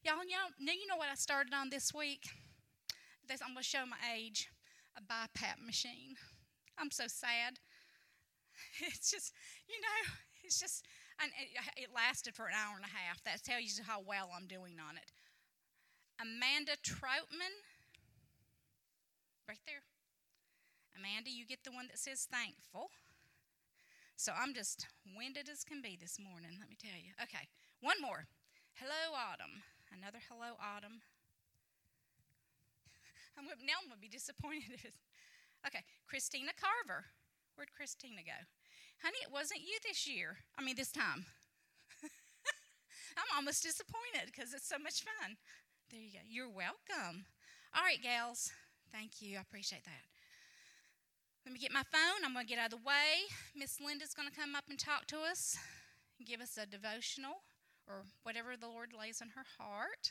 You know what I started on this week? I'm going to show my age. A BiPAP machine. I'm so sad. It's just, you know, it's just, and it lasted for an hour and a half. That tells you how well I'm doing on it. Amanda Troutman, right there. Amanda, you get the one that says thankful. So I'm just winded as can be this morning, let me tell you. Okay, one more. Hello, Autumn. Another hello, Autumn. Now I'm going to be disappointed. Okay, Christina Carver. Where'd Christina go? Honey, it wasn't you this time. I'm almost disappointed because it's so much fun. There you go. You're welcome. All right, gals. Thank you. I appreciate that. Let me get my phone. I'm going to get out of the way. Miss Linda's going to come up and talk to us and give us a devotional or whatever the Lord lays on her heart.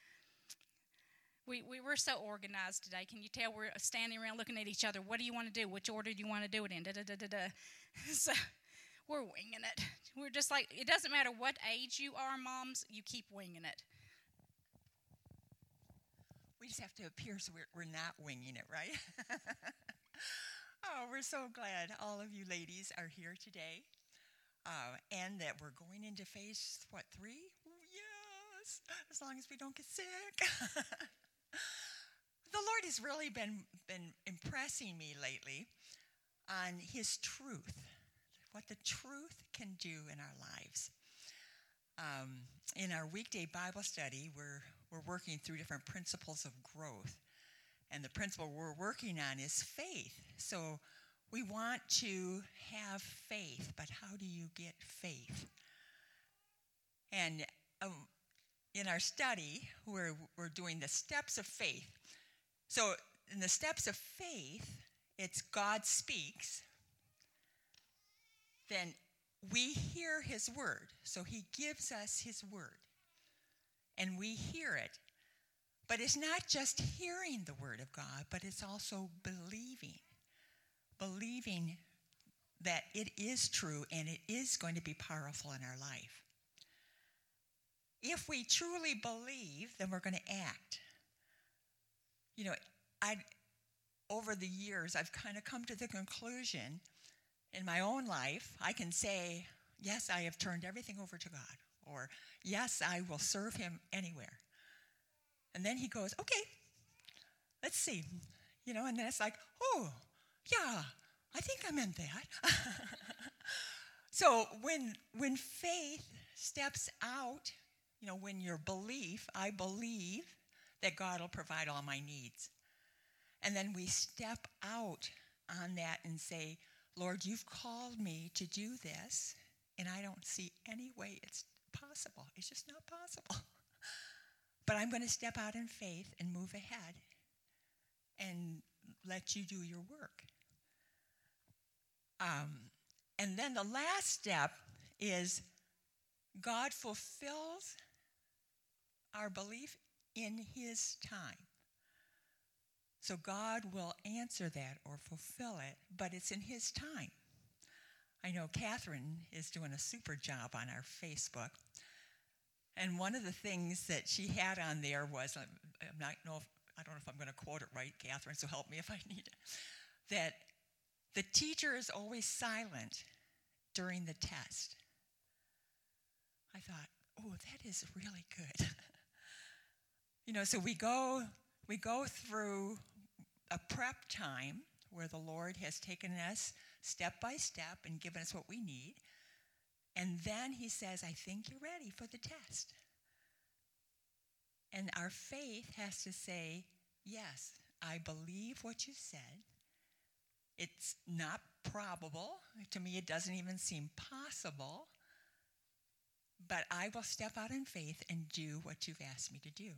We were so organized today. Can you tell we're standing around looking at each other? What do you want to do? Which order do you want to do it in? So we're winging it. We're just like, it doesn't matter what age you are, moms, you keep winging it. We just have to appear so we're not winging it, right? Oh, we're so glad all of you ladies are here today. And that we're going into phase, 3? Yes, as long as we don't get sick. The Lord has really been impressing me lately on His truth, what the truth can do in our lives. In our weekday Bible study, we're working through different principles of growth. And the principle we're working on is faith. So we want to have faith, but how do you get faith? And in our study, we're doing the steps of faith. So in the steps of faith, it's God speaks. Then we hear His word. So He gives us His word. And we hear it. But it's not just hearing the word of God, but it's also believing. Believing that it is true and it is going to be powerful in our life. If we truly believe, then we're going to act. You know, over the years, I've kind of come to the conclusion in my own life, I can say, yes, I have turned everything over to God. Or, yes, I will serve Him anywhere. And then He goes, okay, let's see. You know, and then it's like, oh, yeah, I think I meant that. So when faith steps out, you know, when your belief, I believe that God will provide all my needs. And then we step out on that and say, Lord, you've called me to do this, and I don't see any way it's possible. It's just not possible. But I'm going to step out in faith and move ahead and let you do your work. And then the last step is God fulfills our belief in His time. So God will answer that or fulfill it, but it's in His time. I know Catherine is doing a super job on our Facebook. And one of the things that she had on there was, I don't know if I'm going to quote it right, Catherine, so help me if I need it, that the teacher is always silent during the test. I thought, oh, that is really good. You know, so we go through a prep time where the Lord has taken us step by step and given us what we need. And then He says, I think you're ready for the test. And our faith has to say, yes, I believe what you said. It's not probable. To me, it doesn't even seem possible. But I will step out in faith and do what you've asked me to do.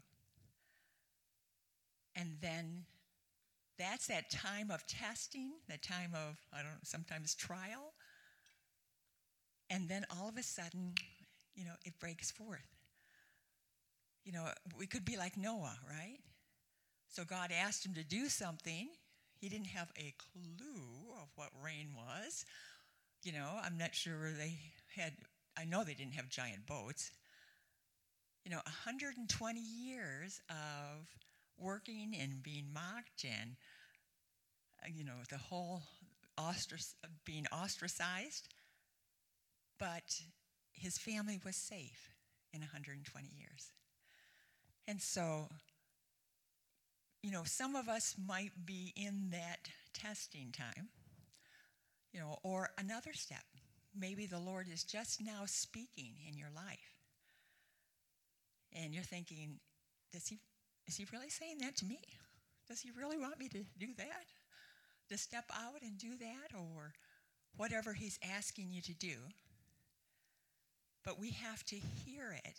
And then that's that time of testing, that time of, sometimes trial. And then all of a sudden, you know, it breaks forth. You know, we could be like Noah, right? So God asked him to do something. He didn't have a clue of what rain was. You know, I'm not sure I know they didn't have giant boats. 120 years of working and being mocked and, the whole being ostracized. But his family was safe in 120 years. And so, some of us might be in that testing time, or another step. Maybe the Lord is just now speaking in your life. And you're thinking, is he really saying that to me? Does he really want me to do that? To step out and do that? Or whatever he's asking you to do. But we have to hear it.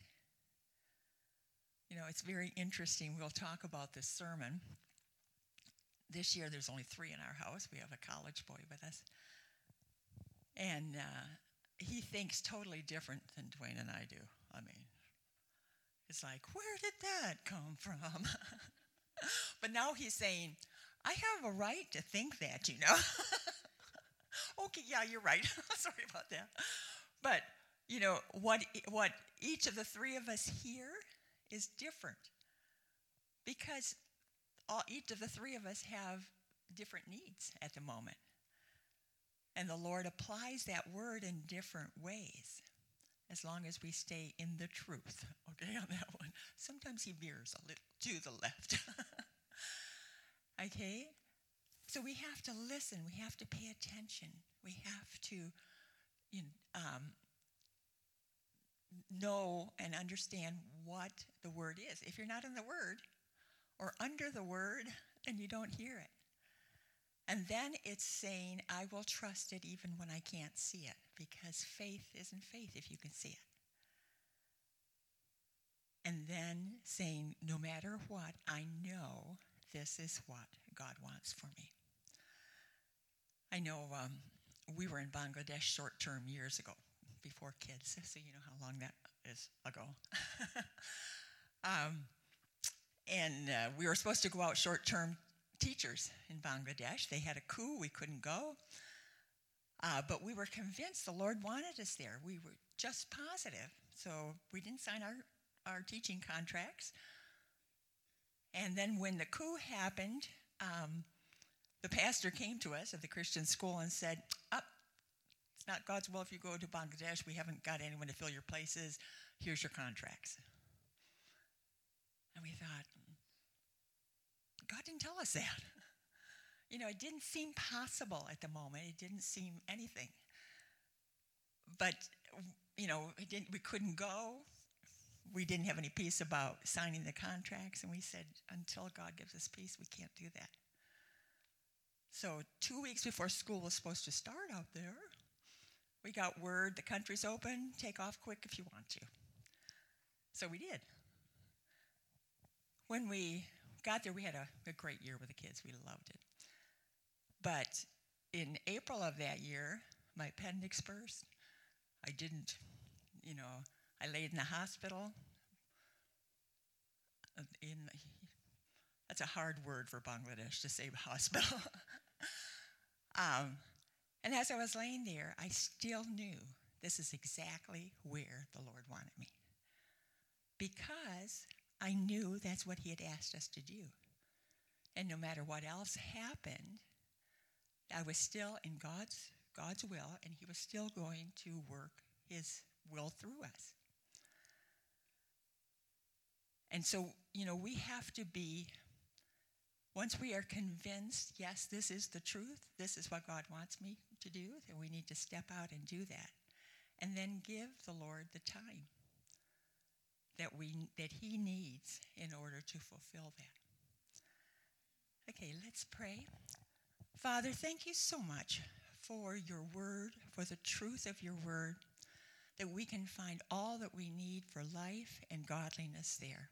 It's very interesting. We'll talk about this sermon. This year there's only 3 in our house. We have a college boy with us. And he thinks totally different than Dwayne and I do. I mean, it's like, where did that come from? But now he's saying, I have a right to think that, Okay, yeah, you're right. Sorry about that. But, what each of the 3 of us hear is different. Because each of the 3 of us have different needs at the moment. And the Lord applies that word in different ways, as long as we stay in the truth, okay, on that one. Sometimes he veers a little to the left. Okay? So we have to listen. We have to pay attention. We have to know and understand what the word is. If you're not in the word or under the word, then you don't hear it. And then it's saying, I will trust it even when I can't see it, because faith isn't faith if you can see it. And then saying, no matter what, I know this is what God wants for me. I know we were in Bangladesh short-term years ago, before kids, so you know how long that is ago. And we were supposed to go out short-term teachers in Bangladesh. They had a coup. We couldn't go. But we were convinced the Lord wanted us there. We were just positive. So we didn't sign our teaching contracts. And then when the coup happened, the pastor came to us at the Christian school and said, it's not God's will if you go to Bangladesh. We haven't got anyone to fill your places. Here's your contracts. And we thought, God didn't tell us that. It didn't seem possible at the moment. It didn't seem anything. But, we couldn't go. We didn't have any peace about signing the contracts. And we said, until God gives us peace, we can't do that. So 2 weeks before school was supposed to start out there, we got word, the country's open, take off quick if you want to. So we did. When we got there, we had a great year with the kids. We loved it. But in April of that year, my appendix burst. I didn't, I laid in the hospital. That's a hard word for Bangladesh to say hospital. And as I was laying there, I still knew this is exactly where the Lord wanted me. Because I knew that's what he had asked us to do. And no matter what else happened, I was still in God's will, and he was still going to work his will through us. And so, we have to be, once we are convinced, yes, this is the truth, this is what God wants me to do, then we need to step out and do that. And then give the Lord the time that he needs in order to fulfill that. Okay, let's pray. Father, thank you so much for your word, for the truth of your word, that we can find all that we need for life and godliness there.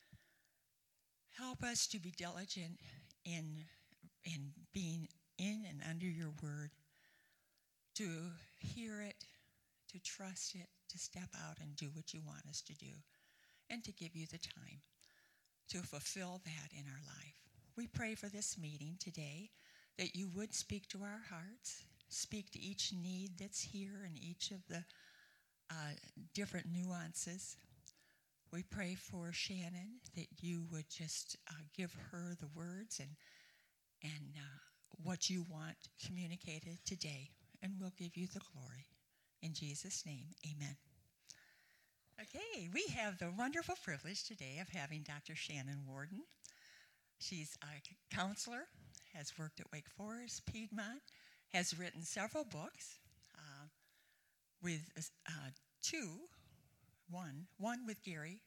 Help us to be diligent in being in and under your word, to hear it, to trust it, to step out and do what you want us to do, and to give you the time to fulfill that in our life. We pray for this meeting today, that you would speak to our hearts, speak to each need that's here and each of the different nuances. We pray for Shannon that you would just give her the words and what you want communicated today, and we'll give you the glory. In Jesus' name, amen. Okay, we have the wonderful privilege today of having Dr. Shannon Worden. She's a counselor, has worked at Wake Forest, Piedmont, has written several books with one with Gary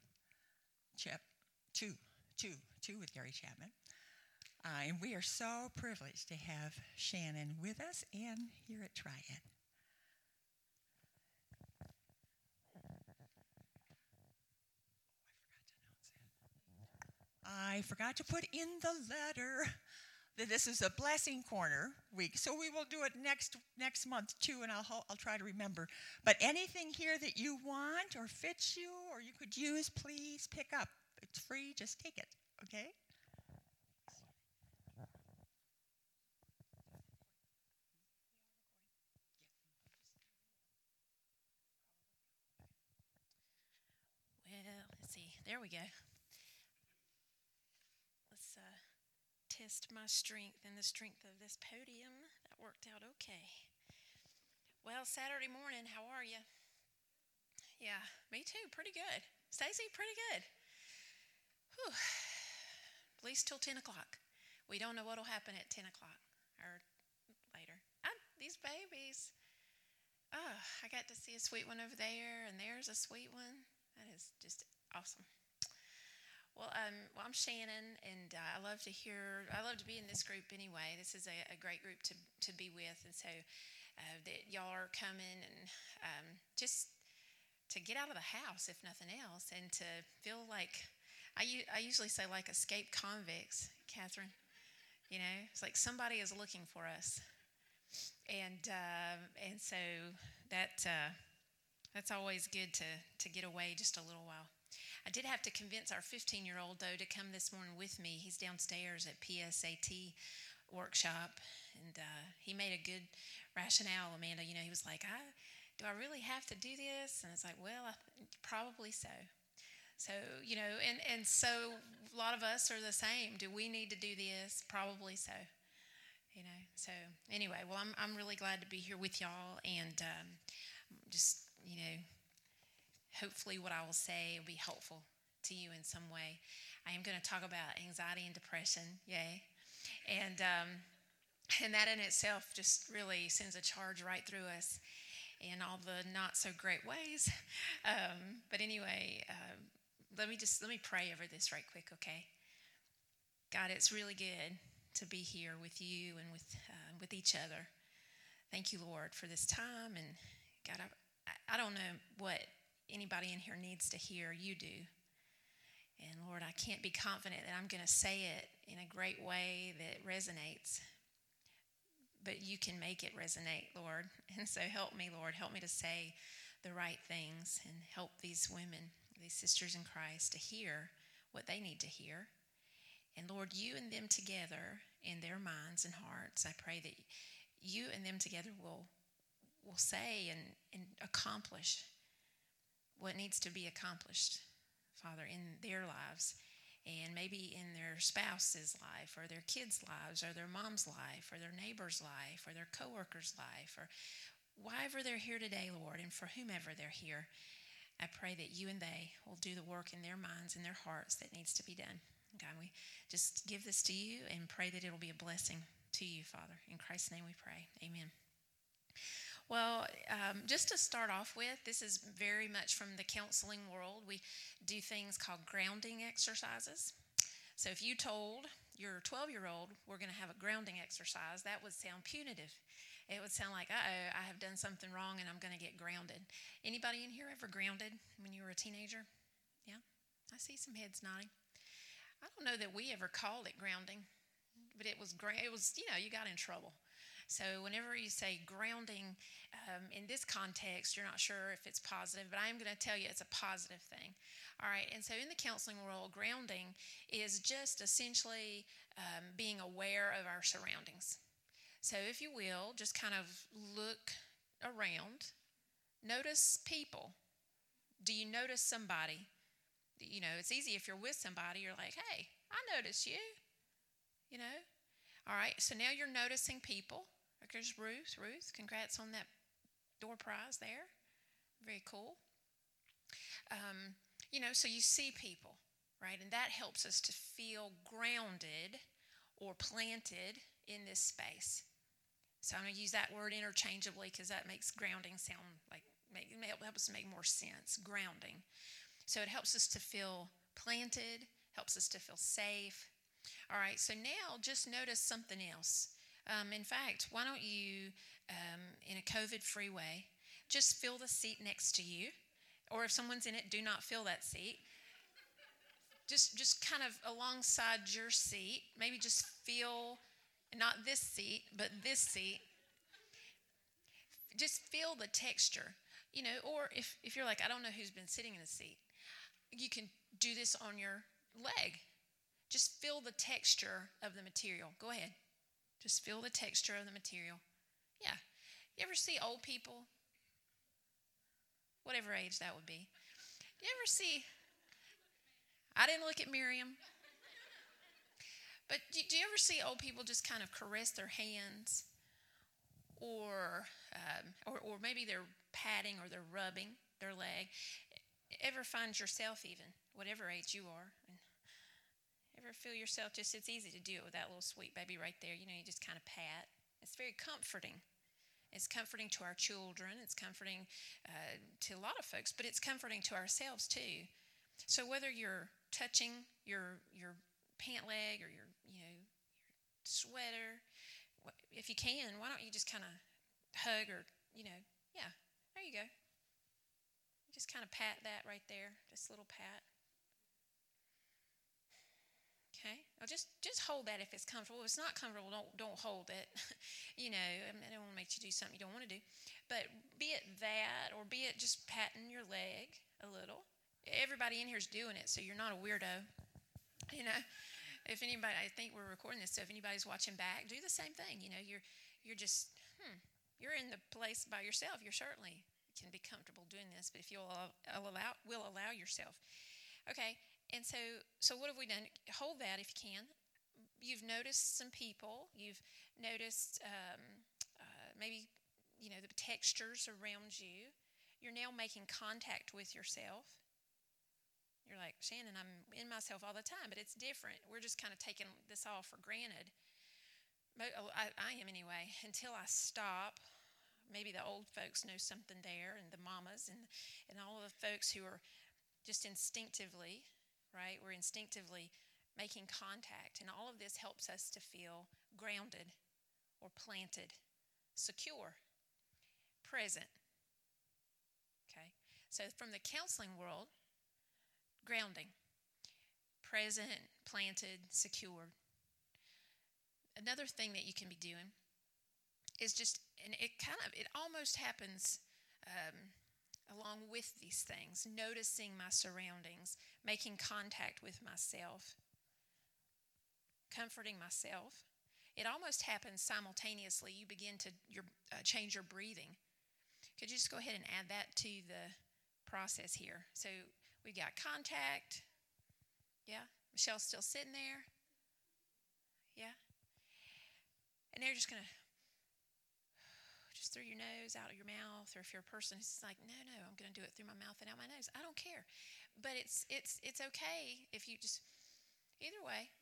two with Gary Chapman. And we are so privileged to have Shannon with us and here at Triad. I forgot to put in the letter that this is a blessing corner week, so we will do it next month too, and I'll try to remember. But anything here that you want or fits you or you could use, please pick up. It's free, just take it, okay? Well, let's see. There we go. Let's test my strength and the strength of this podium. That worked out okay. Well, Saturday morning, how are you? Yeah, me too. Pretty good. Stacy, pretty good. Whew. At least till 10 o'clock. We don't know what will happen at 10 o'clock or later. These babies. Oh, I got to see a sweet one over there, and there's a sweet one. That is just awesome. Well, I'm Shannon, and I love to be in this group anyway. This is a great group to be with, and so that y'all are coming and just to get out of the house, if nothing else, and to feel like, I usually say like escaped convicts, Catherine. You know, it's like somebody is looking for us, and so that's always good to get away just a little while. I did have to convince our 15-year-old, though, to come this morning with me. He's downstairs at PSAT workshop, and he made a good rationale, Amanda. You know, he was like, do I really have to do this? And it's like, well, probably so. So, you know, and so a lot of us are the same. Do we need to do this? Probably so. You know, so anyway, well, I'm really glad to be here with y'all, and just, you know, hopefully what I will say will be helpful to you in some way. I am going to talk about anxiety and depression, yay. And that in itself just really sends a charge right through us in all the not so great ways. But anyway, let me pray over this right quick, okay? God, it's really good to be here with you and with each other. Thank you, Lord, for this time. And God, I don't know what anybody in here needs to hear. You do. And Lord, I can't be confident that I'm going to say it in a great way that resonates. But you can make it resonate, Lord. And so help me, Lord. Help me to say the right things and help these women, these sisters in Christ, to hear what they need to hear. And Lord, you and them together in their minds and hearts, I pray that you and them together will say and accomplish what needs to be accomplished, Father, in their lives, and maybe in their spouse's life or their kids' lives or their mom's life or their neighbor's life or their coworker's life or wherever they're here today, Lord, and for whomever they're here. I pray that you and they will do the work in their minds and their hearts that needs to be done. God, we just give this to you and pray that it'll be a blessing to you, Father. In Christ's name we pray. Amen. Well, just to start off with, this is very much from the counseling world. We do things called grounding exercises. So if you told your 12-year-old we're going to have a grounding exercise, that would sound punitive. It would sound like, uh-oh, I have done something wrong and I'm going to get grounded. Anybody in here ever grounded when you were a teenager? Yeah? I see some heads nodding. I don't know that we ever called it grounding, but it was, you got in trouble. So whenever you say grounding, in this context, you're not sure if it's positive, but I am going to tell you it's a positive thing. All right, and so in the counseling world, grounding is just essentially being aware of our surroundings. So if you will, just kind of look around, notice people. Do you notice somebody it's easy if you're with somebody. You're like, hey, I notice you. All right, so now you're noticing people. Like there's Ruth. Ruth, congrats on that door prize there. Very cool. So you see people, right? And that helps us to feel grounded or planted in this space. So I'm going to use that word interchangeably because that makes grounding sound like, it helps us make more sense, grounding. So it helps us to feel planted, helps us to feel safe. All right, so now just notice something else. In fact, why don't you, in a COVID-free way, just fill the seat next to you. Or if someone's in it, do not fill that seat. Just kind of alongside your seat, maybe just feel, not this seat, but this seat. Just feel the texture, or if you're like, I don't know who's been sitting in a seat, you can do this on your leg. Just feel the texture of the material. Go ahead. Just feel the texture of the material. Yeah. You ever see old people? Whatever age that would be. You ever see, I didn't look at Miriam, but do you ever see old people just kind of caress their hands? Or maybe they're patting or they're rubbing their leg. Ever find yourself even, whatever age you are, and ever feel yourself it's easy to do it with that little sweet baby right there. You just kind of pat. It's very comforting. It's comforting to our children. It's comforting to a lot of folks, but it's comforting to ourselves too. So whether you're touching your pant leg or your sweater, if you can, why don't you just kind of hug or, there you go. Just kind of pat that right there, just a little pat. Okay, now just hold that if it's comfortable. If it's not comfortable, don't hold it. I don't want to make you do something you don't want to do. But be it that, or be it just patting your leg a little. Everybody in here is doing it, so you're not a weirdo. If anybody, I think we're recording this, so if anybody's watching back, do the same thing. You're just, you're in the place by yourself. You certainly can be comfortable doing this, but if will allow yourself. Okay, and so what have we done? Hold that if you can. You've noticed some people. You've noticed maybe, the textures around you. You're now making contact with yourself. You're like, Shannon, I'm in myself all the time, but it's different. We're just kind of taking this all for granted. I am anyway, until I stop. Maybe the old folks know something there, and the mamas, and all of the folks who are just instinctively, right? We're instinctively making contact, and all of this helps us to feel grounded or planted, secure, present. Okay? So from the counseling world, grounding, present, planted, secured. Another thing that you can be doing is just, and it almost happens along with these things, noticing my surroundings, making contact with myself, comforting myself. It almost happens simultaneously. You begin to change your breathing. Could you just go ahead and add that to the process here? So we've got contact. Yeah? Michelle's still sitting there. Yeah? And they're just going to just through your nose, out of your mouth, or if you're a person who's like, no, I'm going to do it through my mouth and out my nose. I don't care. But it's okay if you just, either way,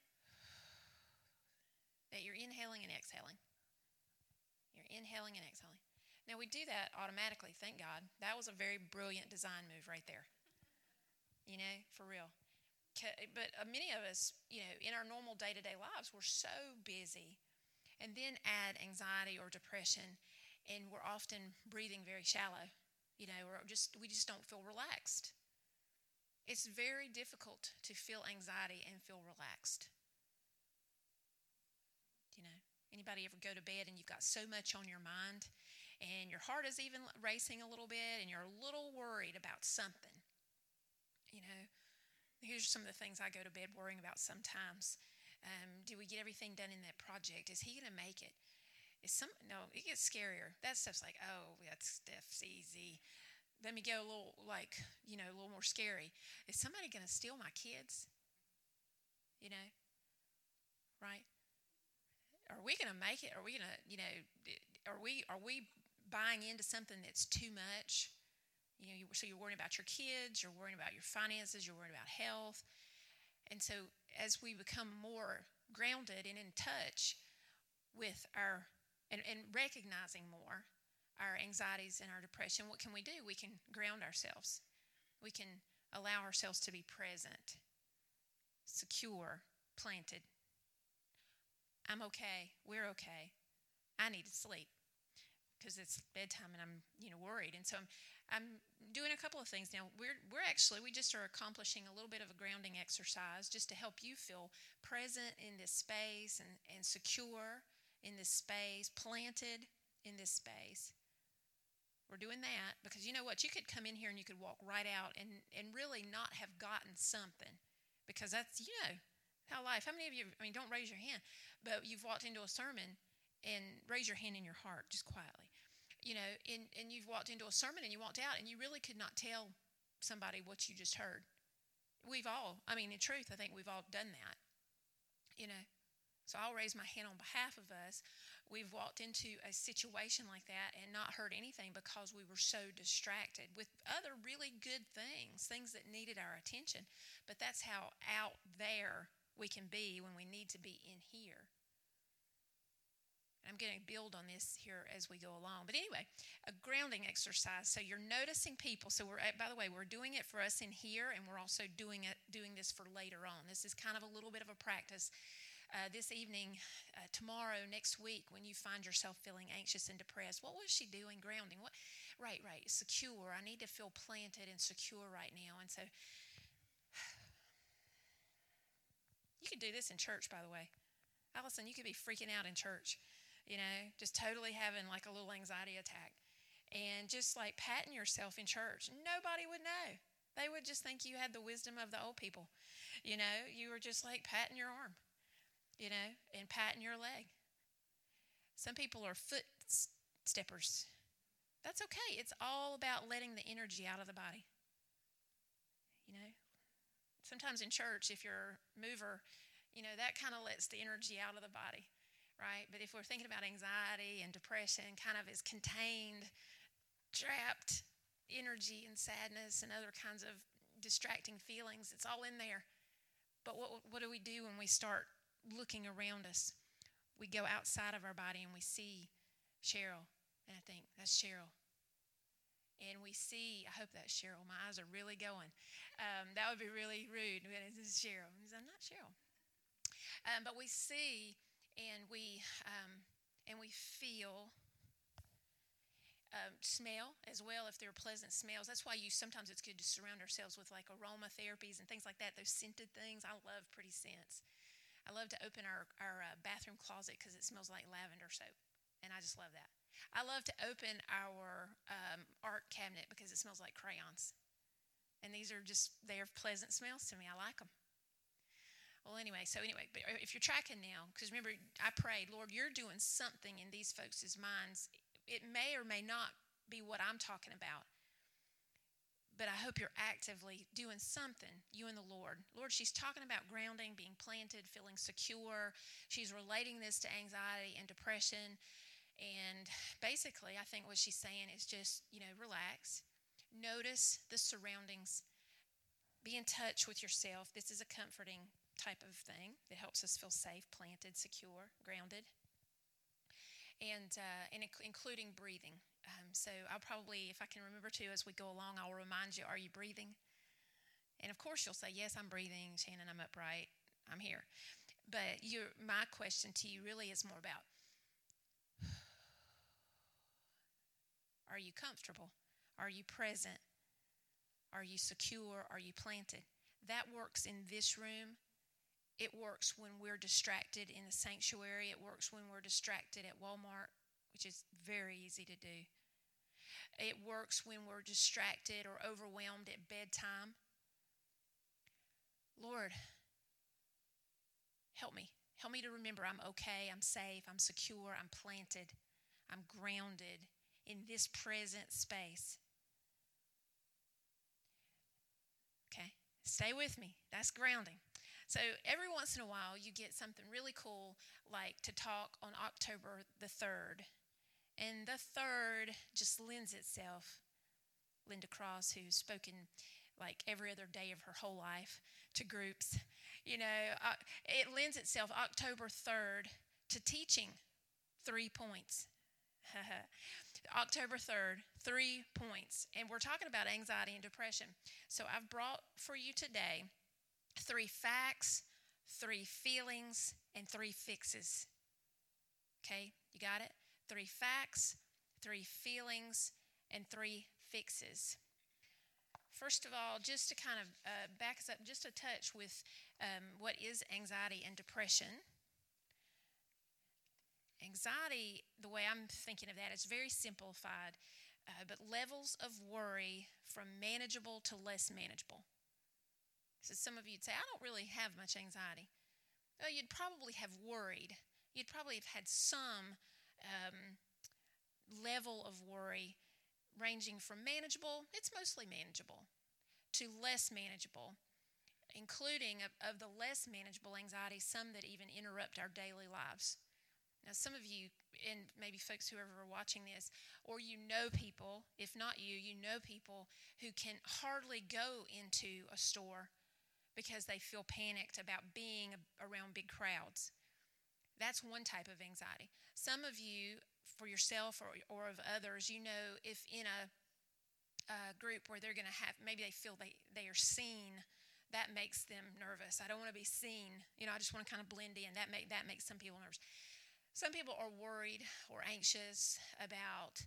that you're inhaling and exhaling. You're inhaling and exhaling. Now, we do that automatically, thank God. That was a very brilliant design move right there. For real. But many of us, in our normal day-to-day lives, we're so busy. And then add anxiety or depression, and we're often breathing very shallow. We just don't feel relaxed. It's very difficult to feel anxiety and feel relaxed. Anybody ever go to bed and you've got so much on your mind, and your heart is even racing a little bit, and you're a little worried about something? Here's some of the things I go to bed worrying about sometimes. Do we get everything done in that project? Is he going to make it? No, it gets scarier. That stuff's like, oh, that stuff's easy. let me go a little, a little more scary. Is somebody going to steal my kids? Right? Are we going to make it? Are we going to, are we buying into something that's too much? So you're worrying about your kids, you're worrying about your finances, you're worrying about health. And so as we become more grounded and in touch with and recognizing more our anxieties and our depression, what can we do? We can ground ourselves. We can allow ourselves to be present, secure, planted. I'm okay. We're okay. I need to sleep because it's bedtime and I'm worried. And so I'm doing a couple of things now. We just are accomplishing a little bit of a grounding exercise just to help you feel present in this space and secure in this space, planted in this space. We're doing that because you know what? You could come in here and you could walk right out and really not have gotten something, because that's, how life. How many of you, don't raise your hand, but you've walked into a sermon and raise your hand in your heart just quietly. And you've walked into a sermon and you walked out and you really could not tell somebody what you just heard. We've all, in truth, I think we've all done that, So I'll raise my hand on behalf of us. We've walked into a situation like that and not heard anything because we were so distracted with other really good things that needed our attention. But that's how out there we can be when we need to be in here. I'm going to build on this here as we go along. But anyway, a grounding exercise. So you're noticing people. So by the way, we're doing it for us in here, and we're also doing this for later on. This is kind of a little bit of a practice. This evening, tomorrow, next week, when you find yourself feeling anxious and depressed, what was she doing? Grounding. What? Right. Secure. I need to feel planted and secure right now. And so you could do this in church, by the way. Allison, you could be freaking out in church, just totally having like a little anxiety attack. And just like patting yourself in church. Nobody would know. They would just think you had the wisdom of the old people. You were just like patting your arm. And patting your leg. Some people are foot steppers. That's okay. It's all about letting the energy out of the body. Sometimes in church, if you're a mover, that kind of lets the energy out of the body, right? But if we're thinking about anxiety and depression, kind of as contained, trapped energy and sadness and other kinds of distracting feelings, it's all in there. But what do we do when we start looking around us? We go outside of our body and we see Cheryl, and I think that's Cheryl. And we see, I hope that's Cheryl. My eyes are really going. That would be really rude. This is Cheryl. I'm not Cheryl. But we see and we feel, smell as well if they're pleasant smells. That's why sometimes it's good to surround ourselves with like aromatherapies and things like that. Those scented things. I love pretty scents. I love to open our bathroom closet because it smells like lavender soap, and I just love that. I love to open our art cabinet because it smells like crayons, and they're pleasant smells to me. I like them. Well, anyway, but if you're tracking now, because remember, I prayed, Lord, you're doing something in these folks' minds. It may or may not be what I'm talking about. But I hope you're actively doing something, you and the Lord. Lord, she's talking about grounding, being planted, feeling secure. She's relating this to anxiety and depression. And basically, I think what she's saying is just, relax. Notice the surroundings. Be in touch with yourself. This is a comforting type of thing that helps us feel safe, planted, secure, grounded. And including breathing. So I'll probably, if I can remember to, as we go along, I'll remind you, are you breathing? And of course you'll say, yes, I'm breathing. Shannon, I'm upright. I'm here. But my question to you really is more about, are you comfortable? Are you present? Are you secure? Are you planted? That works in this room. It works when we're distracted in the sanctuary. It works when we're distracted at Walmart, which is very easy to do. It works when we're distracted or overwhelmed at bedtime. Lord, help me. Help me to remember I'm okay, I'm safe, I'm secure, I'm planted, I'm grounded in this present space. Stay with me. That's grounding. So every once in a while, you get something really cool, like to talk on October the 3rd. And the 3rd just lends itself. Linda Cross, who's spoken like every other day of her whole life to groups, it lends itself October 3rd to teaching 3 points. October 3rd, 3 points. And we're talking about anxiety and depression. So I've brought for you today 3 facts, 3 feelings, and 3 fixes. Okay, you got it? 3 facts, 3 feelings, and 3 fixes. First of all, just to kind of back us up just a touch with what is anxiety and depression. Anxiety, the way I'm thinking of that, is very simplified, but levels of worry from manageable to less manageable. So some of you would say, I don't really have much anxiety. Well, you'd probably have worried. You'd probably have had some level of worry ranging from manageable, it's mostly manageable, to less manageable, including of the less manageable anxieties, some that even interrupt our daily lives. Now, some of you, and maybe folks who are watching this, or you know people, if not you, you know people who can hardly go into a store because they feel panicked about being around big crowds. That's one type of anxiety. Some of you, for yourself or of others, if in a group where they're going to have, maybe they feel they are seen, that makes them nervous. I don't want to be seen. I just want to kind of blend in. That makes some people nervous. Some people are worried or anxious about,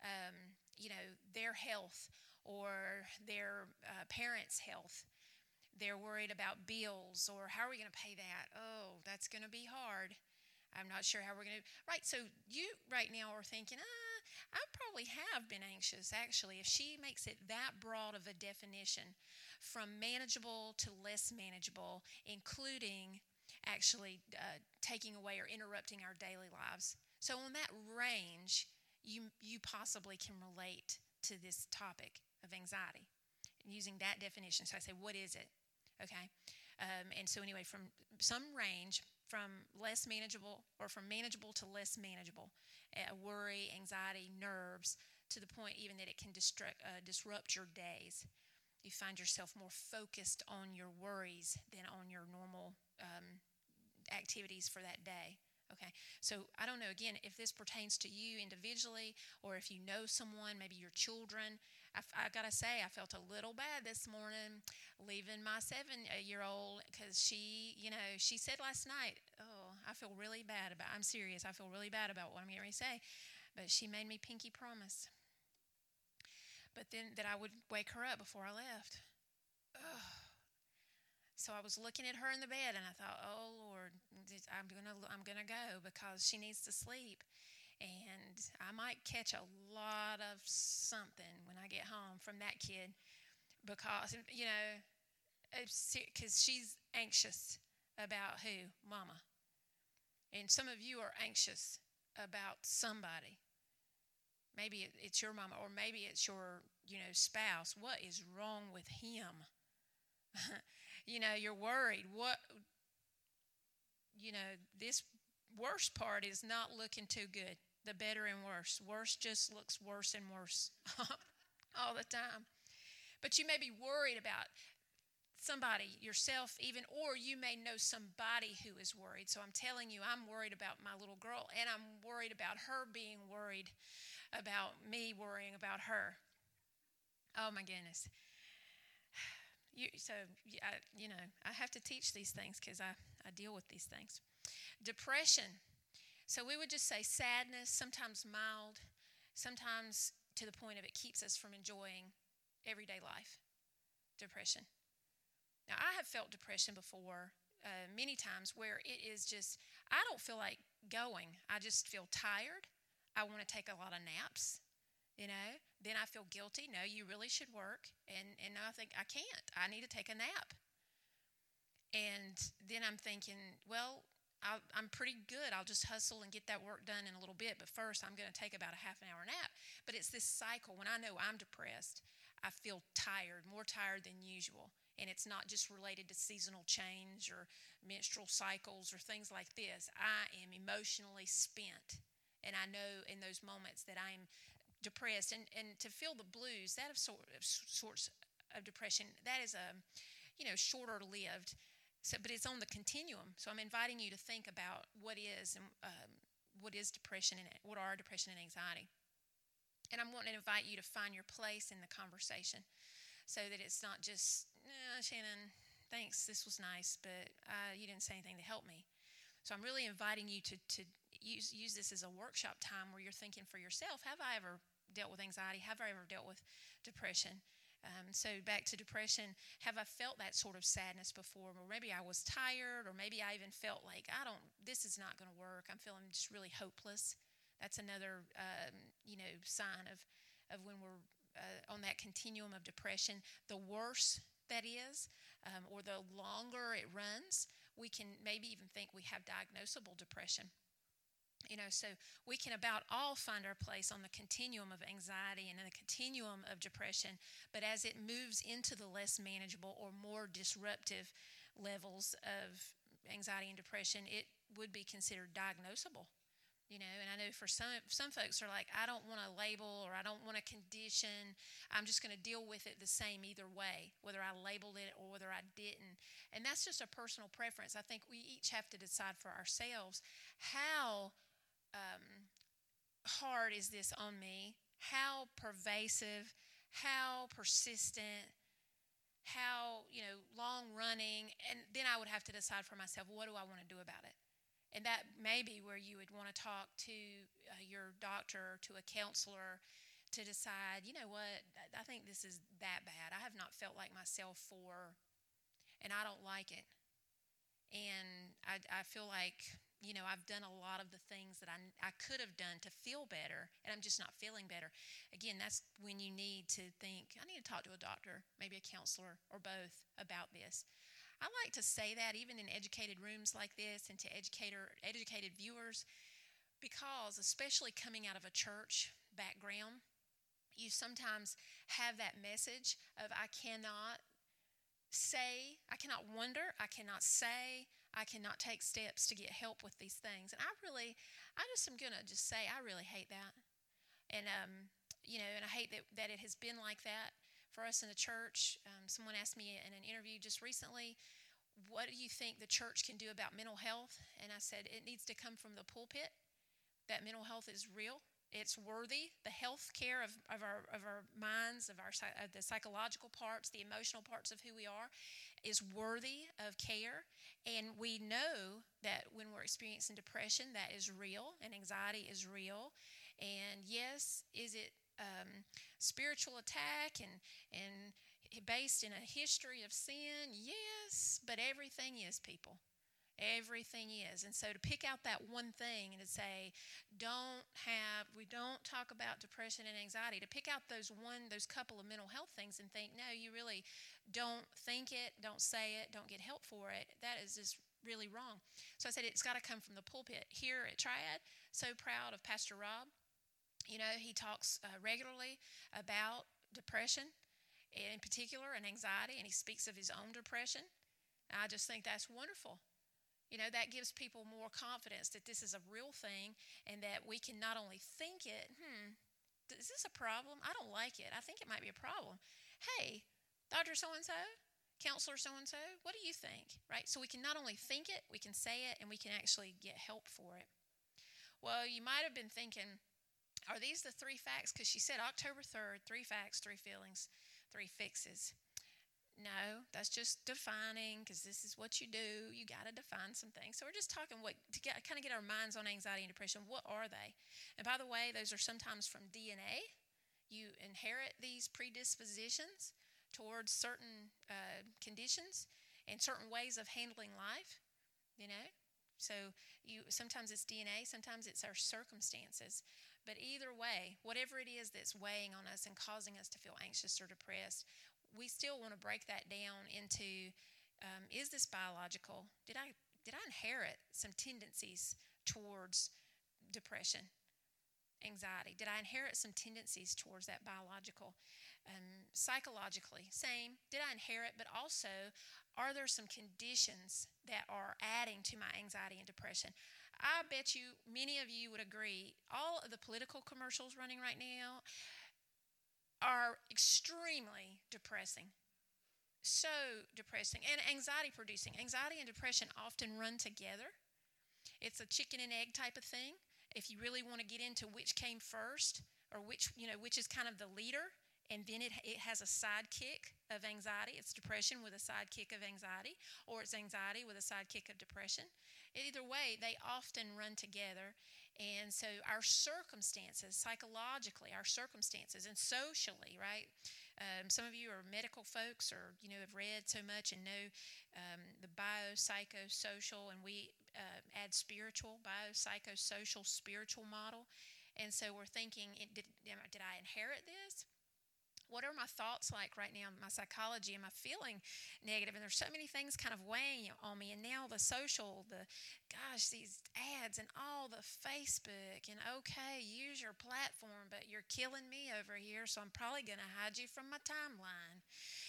their health or their parents' health. They're worried about bills or how are we going to pay that? Oh, that's going to be hard. I'm not sure how we're going to. Right, so you right now are thinking, I probably have been anxious, actually. If she makes it that broad of a definition, from manageable to less manageable, including actually taking away or interrupting our daily lives. So on that range, you possibly can relate to this topic of anxiety and using that definition. So I say, what is it? Okay. And so anyway, from some range, from less manageable or from manageable to less manageable, worry, anxiety, nerves, to the point even that it can disrupt your days. You find yourself more focused on your worries than on your normal activities for that day. Okay, so I don't know, again, if this pertains to you individually or if you know someone, maybe your children. I got to say, I felt a little bad this morning leaving my 7-year-old because she said last night, I feel really bad about, I'm serious, I feel really bad about what I'm getting ready to say, but she made me pinky promise. But then that I would wake her up before I left. So I was looking at her in the bed, and I thought, oh, Lord, I'm gonna go because she needs to sleep. And I might catch a lot of something when I get home from that kid because, because she's anxious about who? Mama. And some of you are anxious about somebody. Maybe it's your mama, or maybe it's your, spouse. What is wrong with him? You're worried. This worst part is not looking too good. The better and worse. Worse just looks worse and worse all the time. But you may be worried about somebody, yourself even, or you may know somebody who is worried. So I'm telling you, I'm worried about my little girl, and I'm worried about her being worried about me worrying about her. Oh, my goodness. I have to teach these things because I deal with these things. Depression. So we would just say sadness, sometimes mild, sometimes to the point of it keeps us from enjoying everyday life. Depression. Now, I have felt depression before many times where it is just, I don't feel like going. I just feel tired. I want to take a lot of naps. Then I feel guilty. No, you really should work. And I think, I can't. I need to take a nap. And then I'm thinking, well, I'm pretty good. I'll just hustle and get that work done in a little bit. But first, I'm going to take about a half an hour nap. But it's this cycle. When I know I'm depressed, I feel tired, more tired than usual. and it's not just related to seasonal change or menstrual cycles or things like this. I am emotionally spent, and I know in those moments that I'm depressed. And to feel the blues, that of sorts of depression, that is shorter lived. So, but it's on the continuum. So I'm inviting you to think about what is depression and what are depression and anxiety. And I'm wanting to invite you to find your place in the conversation, so that it's not just, Shannon, thanks, this was nice, but you didn't say anything to help me. So I'm really inviting you to use this as a workshop time where you're thinking for yourself, have I ever dealt with anxiety? Have I ever dealt with depression? So back to depression, have I felt that sort of sadness before? Or maybe I was tired, or maybe I even felt like, this is not going to work. I'm feeling just really hopeless. That's another, sign of when we're on that continuum of depression. The worse that is, or the longer it runs, we can maybe even think we have diagnosable depression. So we can about all find our place on the continuum of anxiety and in the continuum of depression, but as it moves into the less manageable or more disruptive levels of anxiety and depression, it would be considered diagnosable. And I know for some folks are like, I don't want a label or I don't want a condition. I'm just going to deal with it the same either way, whether I labeled it or whether I didn't. And that's just a personal preference. I think we each have to decide for ourselves, how hard is this on me? How pervasive, how persistent, how, long running. And then I would have to decide for myself, what do I want to do about it? And that may be where you would want to talk to your doctor or to a counselor to decide, what, I think this is that bad. I have not felt like myself and I don't like it. And I feel like, I've done a lot of the things that I could have done to feel better, and I'm just not feeling better. Again, that's when you need to think, I need to talk to a doctor, maybe a counselor, or both about this. I like to say that even in educated rooms like this and to educated viewers, because especially coming out of a church background, you sometimes have that message of I cannot wonder, I cannot say, I cannot take steps to get help with these things. And I just am going to just say I really hate that. And, and I hate that it has been like that for us in the church. Someone asked me in an interview just recently, what do you think the church can do about mental health? And I said, it needs to come from the pulpit, that mental health is real. It's worthy. The health care of our minds, of the psychological parts, the emotional parts of who we are, is worthy of care. And we know that when we're experiencing depression, that is real, and anxiety is real. And yes, is it spiritual attack and based in a history of sin? Yes, but everything is, people. Everything is. And so to pick out that one thing and to say, we don't talk about depression and anxiety, to pick out those couple of mental health things and think, no, you really don't think it, don't say it, don't get help for it, that is just really wrong. So I said it's got to come from the pulpit. Here at Triad, so proud of Pastor Rob. He talks regularly about depression, in particular, and anxiety, and he speaks of his own depression. I just think that's wonderful. That gives people more confidence that this is a real thing and that we can not only think it, is this a problem? I don't like it. I think it might be a problem. Hey, Dr. So-and-so, Counselor so-and-so, what do you think? Right? So we can not only think it, we can say it, and we can actually get help for it. Well, you might have been thinking, are these the 3 facts? Because she said October 3rd, 3 facts, 3 feelings, 3 fixes. No, that's just defining, because this is what you do. You got to define some things. So we're just talking to kind of get our minds on anxiety and depression. What are they? And by the way, those are sometimes from DNA. You inherit these predispositions towards certain conditions and certain ways of handling life, So sometimes it's DNA, sometimes it's our circumstances. But either way, whatever it is that's weighing on us and causing us to feel anxious or depressed, we still want to break that down into, is this biological? Did I inherit some tendencies towards depression, anxiety? Did I inherit some tendencies towards that biological? psychologically, same, did I inherit, but also, are there some conditions that are adding to my anxiety and depression? I bet you, many of you would agree, all of the political commercials running right now are extremely depressing. So depressing and anxiety producing. Anxiety and depression often run together. It's a chicken and egg type of thing. If you really want to get into which came first, or which is kind of the leader, and then it has a sidekick of anxiety. It's depression with a sidekick of anxiety, or it's anxiety with a sidekick of depression. Either way, they often run together. And so our circumstances, psychologically, our circumstances, and socially, right? Some of you are medical folks, or have read so much and know the biopsychosocial, and we add spiritual, biopsychosocial, spiritual model. And so we're thinking, did I inherit this? What are my thoughts like right now? My psychology, am I feeling negative? And there's so many things kind of weighing on me. And now the social, these ads and all the Facebook, and okay, use your platform, but you're killing me over here, so I'm probably going to hide you from my timeline.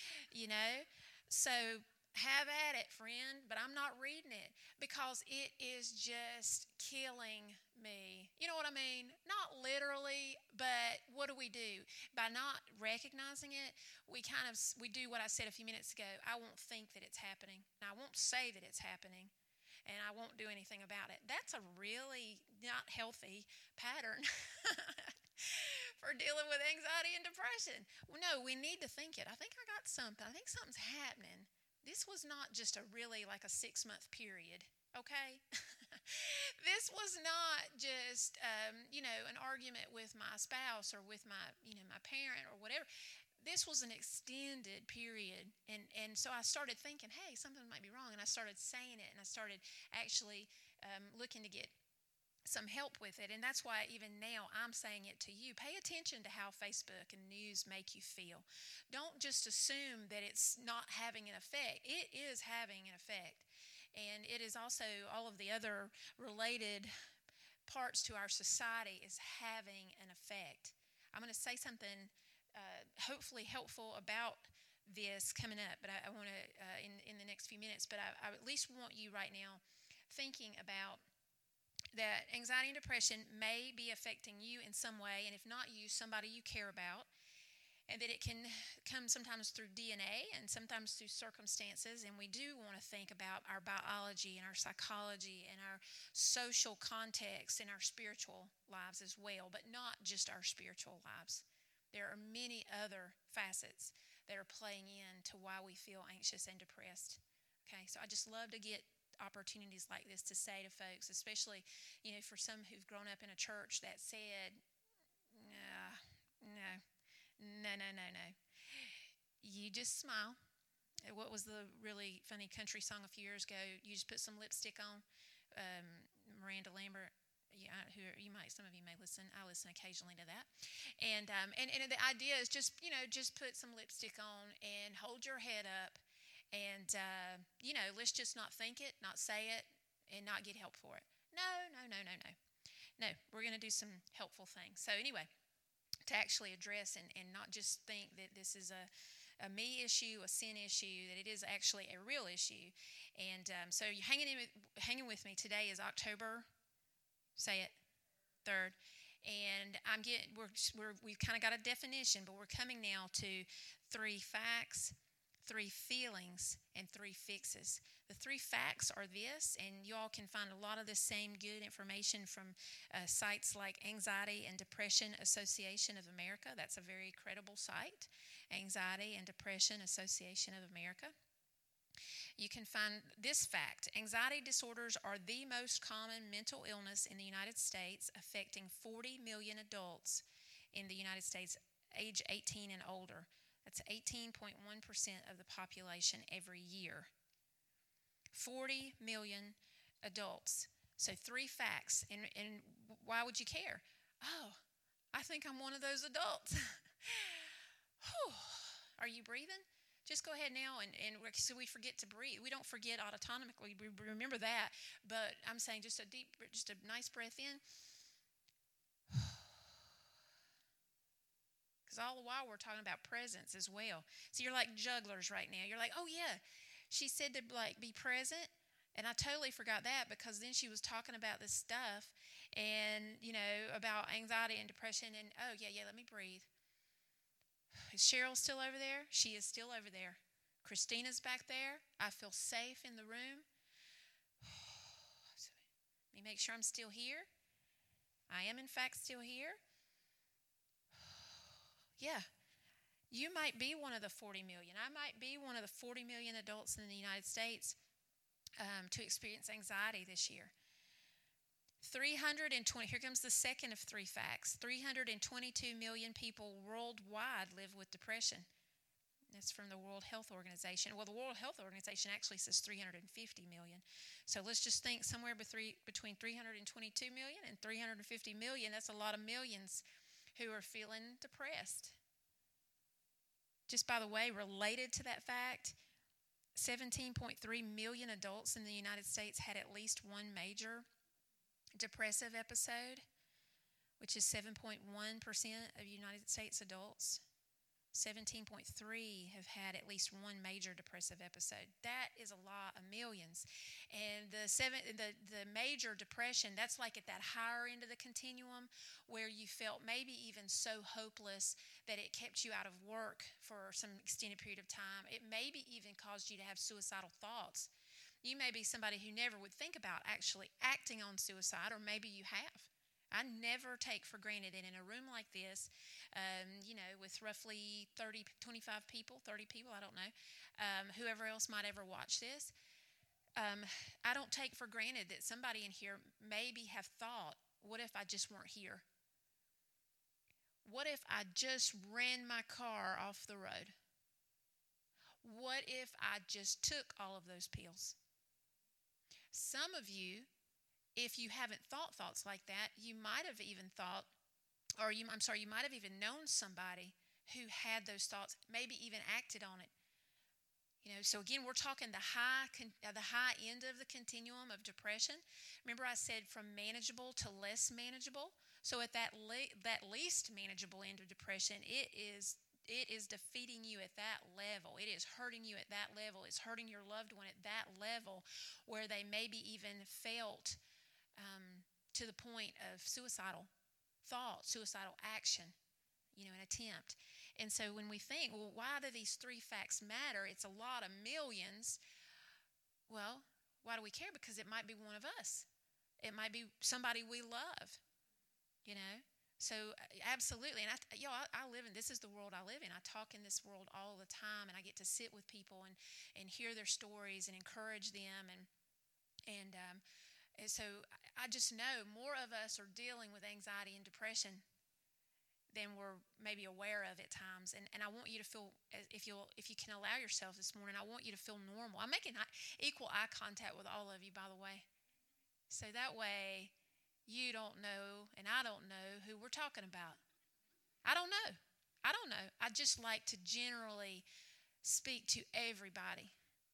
So have at it, friend, but I'm not reading it because it is just killing me. You know what I mean? Not literally, but what do? By not recognizing it, we do what I said a few minutes ago. I won't think that it's happening, and I won't say that it's happening, and I won't do anything about it. That's a really not healthy pattern for dealing with anxiety and depression. Well, no, we need to think it. I think I got something. I think something's happening. This was not just a 6-month period, okay? This was not just, an argument with my spouse or with my parent or whatever. This was an extended period. And so I started thinking, hey, something might be wrong. And I started saying it, and I started actually looking to get some help with it. And that's why even now I'm saying it to you. Pay attention to how Facebook and news make you feel. Don't just assume that it's not having an effect. It is having an effect. And it is also all of the other related parts to our society is having an effect. I'm going to say something hopefully helpful about this coming up, but I want to in the next few minutes. But I at least want you right now thinking about that anxiety and depression may be affecting you in some way, and if not you, somebody you care about, and that it can come sometimes through DNA and sometimes through circumstances. And we do want to think about our biology and our psychology and our social context and our spiritual lives as well, but not just our spiritual lives. There are many other facets that are playing into why we feel anxious and depressed. Okay, so I just love to get opportunities like this to say to folks, especially, for some who've grown up in a church that said, no. You just smile. What was the really funny country song a few years ago? You just put some lipstick on. Miranda Lambert. Some of you may listen. I listen occasionally to that. And the idea is just put some lipstick on and hold your head up. And, let's just not think it, not say it, and not get help for it. No. No, we're going to do some helpful things. So anyway, to actually address and not just think that this is a me issue, a sin issue, that it is actually a real issue. And so you're hanging with me. Today is October, say it, 3rd. And we've kind of got a definition, but we're coming now to 3 facts, 3 feelings, and 3 fixes. The 3 facts are this, and you all can find a lot of this same good information from sites like Anxiety and Depression Association of America. That's a very credible site, Anxiety and Depression Association of America. You can find this fact: anxiety disorders are the most common mental illness in the United States, affecting 40 million adults in the United States age 18 and older. That's 18.1% of the population every year. 40 million adults. So 3 facts. And why would you care? Oh, I think I'm one of those adults. Are you breathing? Just go ahead now, and so we forget to breathe. We don't forget autonomically. We remember that. But I'm saying just a nice breath in. Because because all the while we're talking about presence as well. So you're like jugglers right now. You're like, oh yeah, she said to like be present, and I totally forgot that because then she was talking about this stuff, and about anxiety and depression, and oh yeah, let me breathe. Is Cheryl still over there? She is still over there. Christina's back there. I feel safe in the room. Let me make sure I'm still here. I am, in fact, still here. Yeah. You might be one of the 40 million. I might be one of the 40 million adults in the United States to experience anxiety this year. 320, here comes the second of three facts. 322 million people worldwide live with depression. That's from the World Health Organization. Well, the World Health Organization actually says 350 million. So let's just think somewhere between 322 million and 350 million. That's a lot of millions who are feeling depressed. Just by the way, related to that fact, 17.3 million adults in the United States had at least one major depressive episode, which is 7.1% of United States adults. 17.3 have had at least one major depressive episode. That is a lot of millions. And the major depression, that's like at that higher end of the continuum where you felt maybe even so hopeless that it kept you out of work for some extended period of time. It maybe even caused you to have suicidal thoughts. You may be somebody who never would think about actually acting on suicide, or maybe you have. I never take for granted that in a room like this, with roughly 30 people, I don't know, whoever else might ever watch this, I don't take for granted that somebody in here maybe have thought, what if I just weren't here? What if I just ran my car off the road? What if I just took all of those pills? Some of you, if you haven't thought thoughts like that, you might have even thought, you might have even known somebody who had those thoughts, maybe even acted on it. So again, we're talking the high end of the continuum of depression. Remember I said from manageable to less manageable? So at that least manageable end of depression, it is defeating you at that level. It is hurting you at that level. It's hurting your loved one at that level where they maybe even felt to the point of suicidal thought, suicidal action, an attempt. And so when we think, well, why do these three facts matter? It's a lot of millions. Well, why do we care? Because it might be one of us. It might be somebody we love, So absolutely. And I live in, this is the world I live in. I talk in this world all the time, and I get to sit with people and hear their stories and encourage them. And so I just know more of us are dealing with anxiety and depression than we're maybe aware of at times. And I want you to feel, if you can allow yourself this morning, I want you to feel normal. I'm making equal eye contact with all of you, by the way. So that way you don't know and I don't know who we're talking about. I don't know. I just like to generally speak to everybody,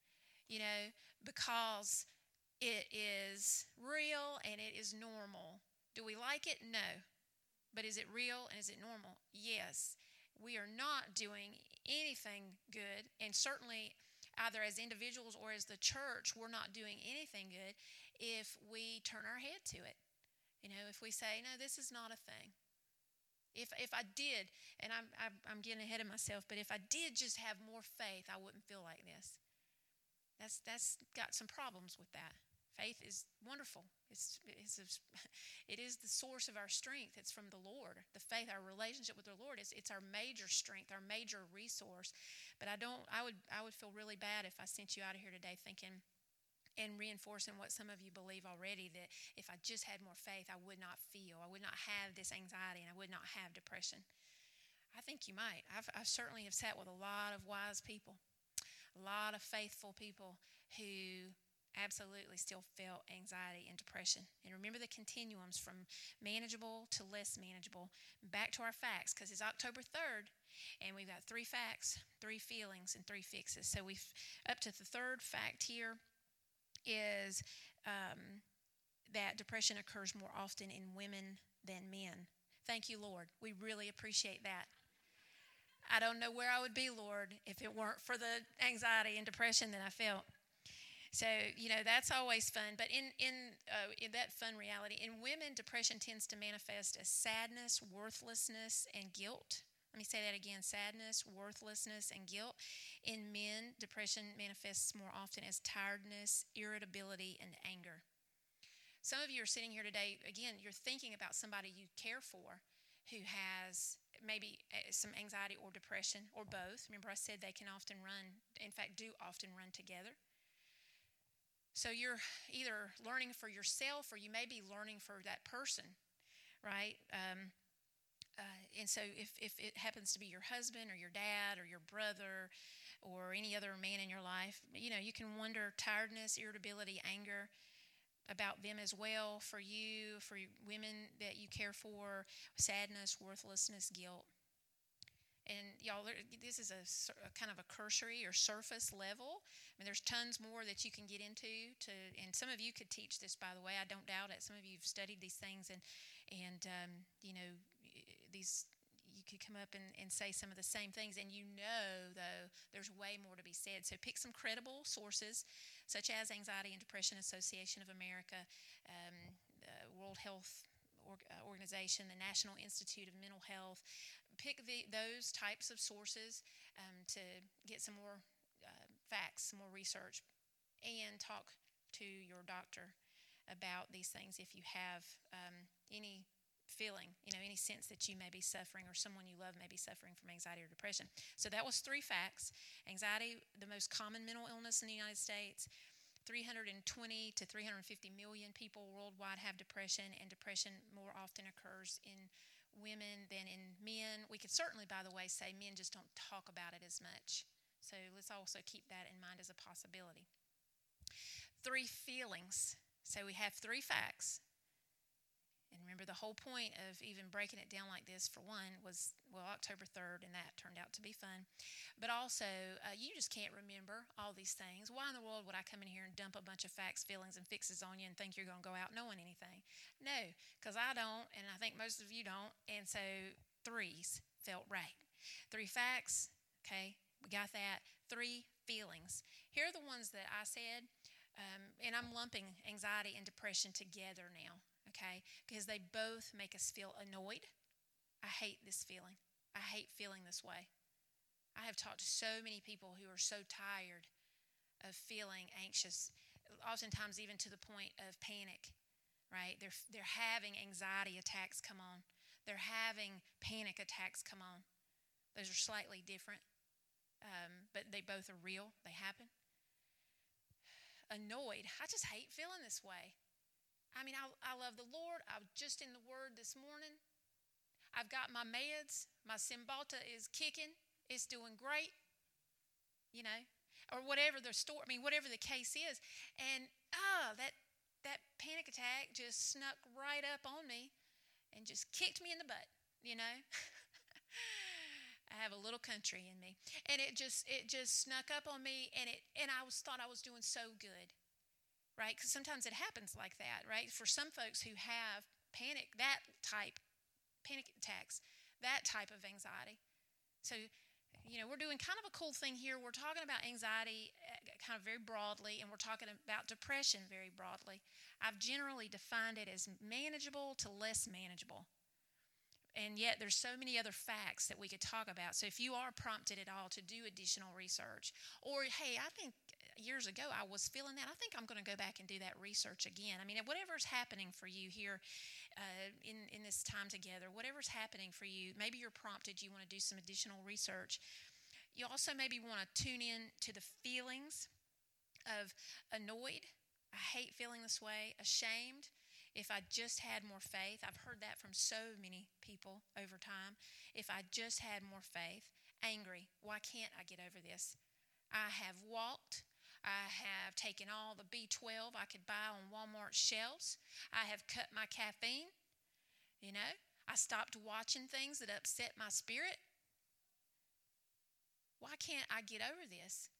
because it is real and it is normal. Do we like it? No. But is it real and is it normal? Yes. We are not doing anything good, and certainly either as individuals or as the church, we're not doing anything good if we turn our head to it. If we say, no, this is not a thing. If I did, and I'm getting ahead of myself, but if I did just have more faith, I wouldn't feel like this. That's got some problems with that. Faith is wonderful. It is the source of our strength. It's from the Lord. The faith, our relationship with the Lord, it's our major strength, our major resource. But I would feel really bad if I sent you out of here today thinking and reinforcing what some of you believe already, that if I just had more faith, I would not have this anxiety, and I would not have depression. I think you might. I certainly have sat with a lot of wise people, a lot of faithful people who absolutely still felt anxiety and depression. And remember the continuums from manageable to less manageable. Back to our facts, because it's October 3rd, and we've got 3 facts, 3 feelings, and 3 fixes. So we've up to the third fact here is that depression occurs more often in women than men. Thank you, Lord. We really appreciate that. I don't know where I would be, Lord, if it weren't for the anxiety and depression that I felt. So, that's always fun. But in that fun reality, in women, depression tends to manifest as sadness, worthlessness, and guilt. Let me say that again: sadness, worthlessness, and guilt. In men, depression manifests more often as tiredness, irritability, and anger. Some of you are sitting here today, again, you're thinking about somebody you care for who has maybe some anxiety or depression, or both. Remember, I said they can often run, in fact, do often run together. So you're either learning for yourself, or you may be learning for that person, right? And so if it happens to be your husband or your dad or your brother or any other man in your life, you can wonder tiredness, irritability, anger about them as well, for you, for women that you care for, sadness, worthlessness, guilt. And y'all, this is a kind of a cursory or surface level. I mean, there's tons more that you can get into. And some of you could teach this, by the way. I don't doubt it. Some of you have studied these things, and these you could come up and say some of the same things. And though, there's way more to be said. So pick some credible sources, such as Anxiety and Depression Association of America, the World Health Organization, the National Institute of Mental Health. Pick those types of sources to get some more facts, some more research, and talk to your doctor about these things if you have any feeling, any sense that you may be suffering or someone you love may be suffering from anxiety or depression. So that was 3 facts. Anxiety, the most common mental illness in the United States. 320 to 350 million people worldwide have depression, and depression more often occurs in women than in men. We could certainly, by the way, say men just don't talk about it as much. So let's also keep that in mind as a possibility. 3 feelings. So we have 3 facts. And remember, the whole point of even breaking it down like this, for one, was, October 3rd, and that turned out to be fun. But also, you just can't remember all these things. Why in the world would I come in here and dump a bunch of facts, feelings, and fixes on you and think you're going to go out knowing anything? No, because I don't, and I think most of you don't, and so 3s felt right. 3 facts, okay, we got that. 3 feelings. Here are the ones that I said, and I'm lumping anxiety and depression together now. Okay, because they both make us feel annoyed. I hate this feeling. I hate feeling this way. I have talked to so many people who are so tired of feeling anxious, oftentimes even to the point of panic, right? They're having anxiety attacks come on. They're having panic attacks come on. Those are slightly different, but they both are real. They happen. Annoyed. I just hate feeling this way. I mean, I love the Lord. I was just in the Word this morning. I've got my meds. My Cymbalta is kicking. It's doing great, or whatever whatever the case is. And that panic attack just snuck right up on me and just kicked me in the butt, I have a little country in me, and it just snuck up on me, and I thought I was doing so good. Right? Because sometimes it happens like that, right? For some folks who have panic attacks, that type of anxiety. So, we're doing kind of a cool thing here. We're talking about anxiety kind of very broadly, and we're talking about depression very broadly. I've generally defined it as manageable to less manageable. And yet there's so many other facts that we could talk about. So if you are prompted at all to do additional research, or, hey, I think years ago I was feeling that, I think I'm going to go back and do that research again. I mean, whatever's happening for you here in this time together, whatever's happening for you, maybe you're prompted, you want to do some additional research. You also maybe want to tune in to the feelings of annoyed. I hate feeling this way. Ashamed. If I just had more faith. I've heard that from so many people over time. If I just had more faith. Angry. Why can't I get over this? I have walked. I have taken all the B12 I could buy on Walmart shelves. I have cut my caffeine. I stopped watching things that upset my spirit. Why can't I get over this?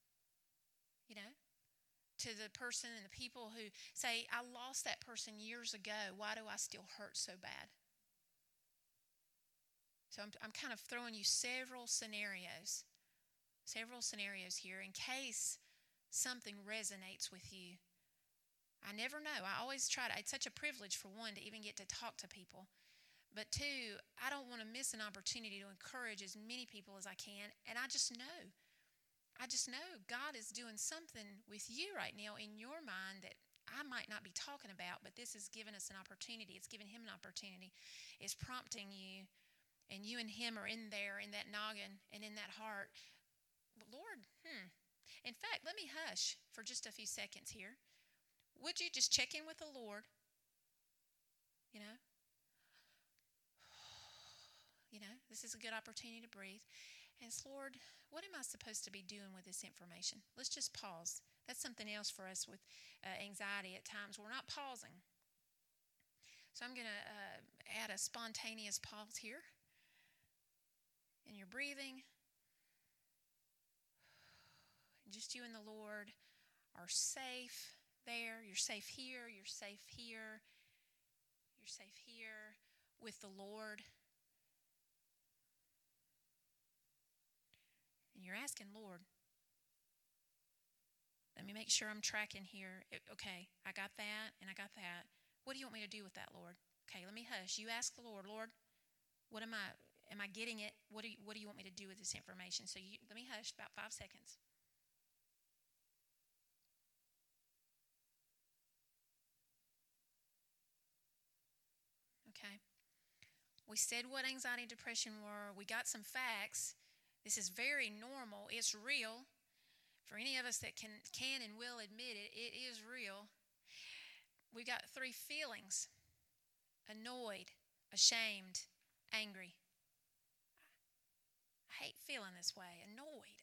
To the person and the people who say, I lost that person years ago. Why do I still hurt so bad? So I'm kind of throwing you several scenarios here in case something resonates with you. I never know. I always try to, it's such a privilege for one to even get to talk to people. But two, I don't want to miss an opportunity to encourage as many people as I can. And I just know God is doing something with you right now in your mind that I might not be talking about, but this has given us an opportunity. It's given him an opportunity. It's prompting you, and you and him are in there, in that noggin and in that heart. But Lord, In fact, let me hush for just a few seconds here. Would you just check in with the Lord? You know, this is a good opportunity to breathe. And it's, Lord, what am I supposed to be doing with this information? Let's just pause. That's something else for us with anxiety at times. We're not pausing. So I'm going to add a spontaneous pause here. And you're breathing. Just you and the Lord are safe there. You're safe here. You're safe here. You're safe here with the Lord. And you're asking, Lord, let me make sure I'm tracking here. Okay, I got that and I got that. What do you want me to do with that, Lord? Okay, let me hush. You ask the Lord, Lord, what am I getting it? What do you want me to do with this information? So let me hush about 5 seconds. Okay. We said what anxiety and depression were. We got some facts. This is very normal. It's real. For any of us that can and will admit it, it is real. We've got 3 feelings: annoyed, ashamed, angry. I hate feeling this way. Annoyed.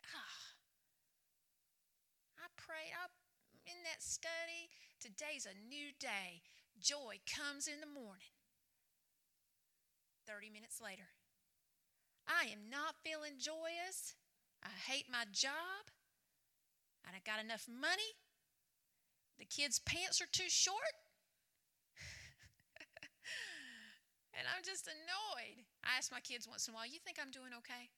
I prayed. In that study. Today's a new day. Joy comes in the morning. 30 minutes later, I am not feeling joyous. I hate my job. I don't got enough money. The kids' pants are too short. And I'm just annoyed. I ask my kids once in a while, you think I'm doing okay?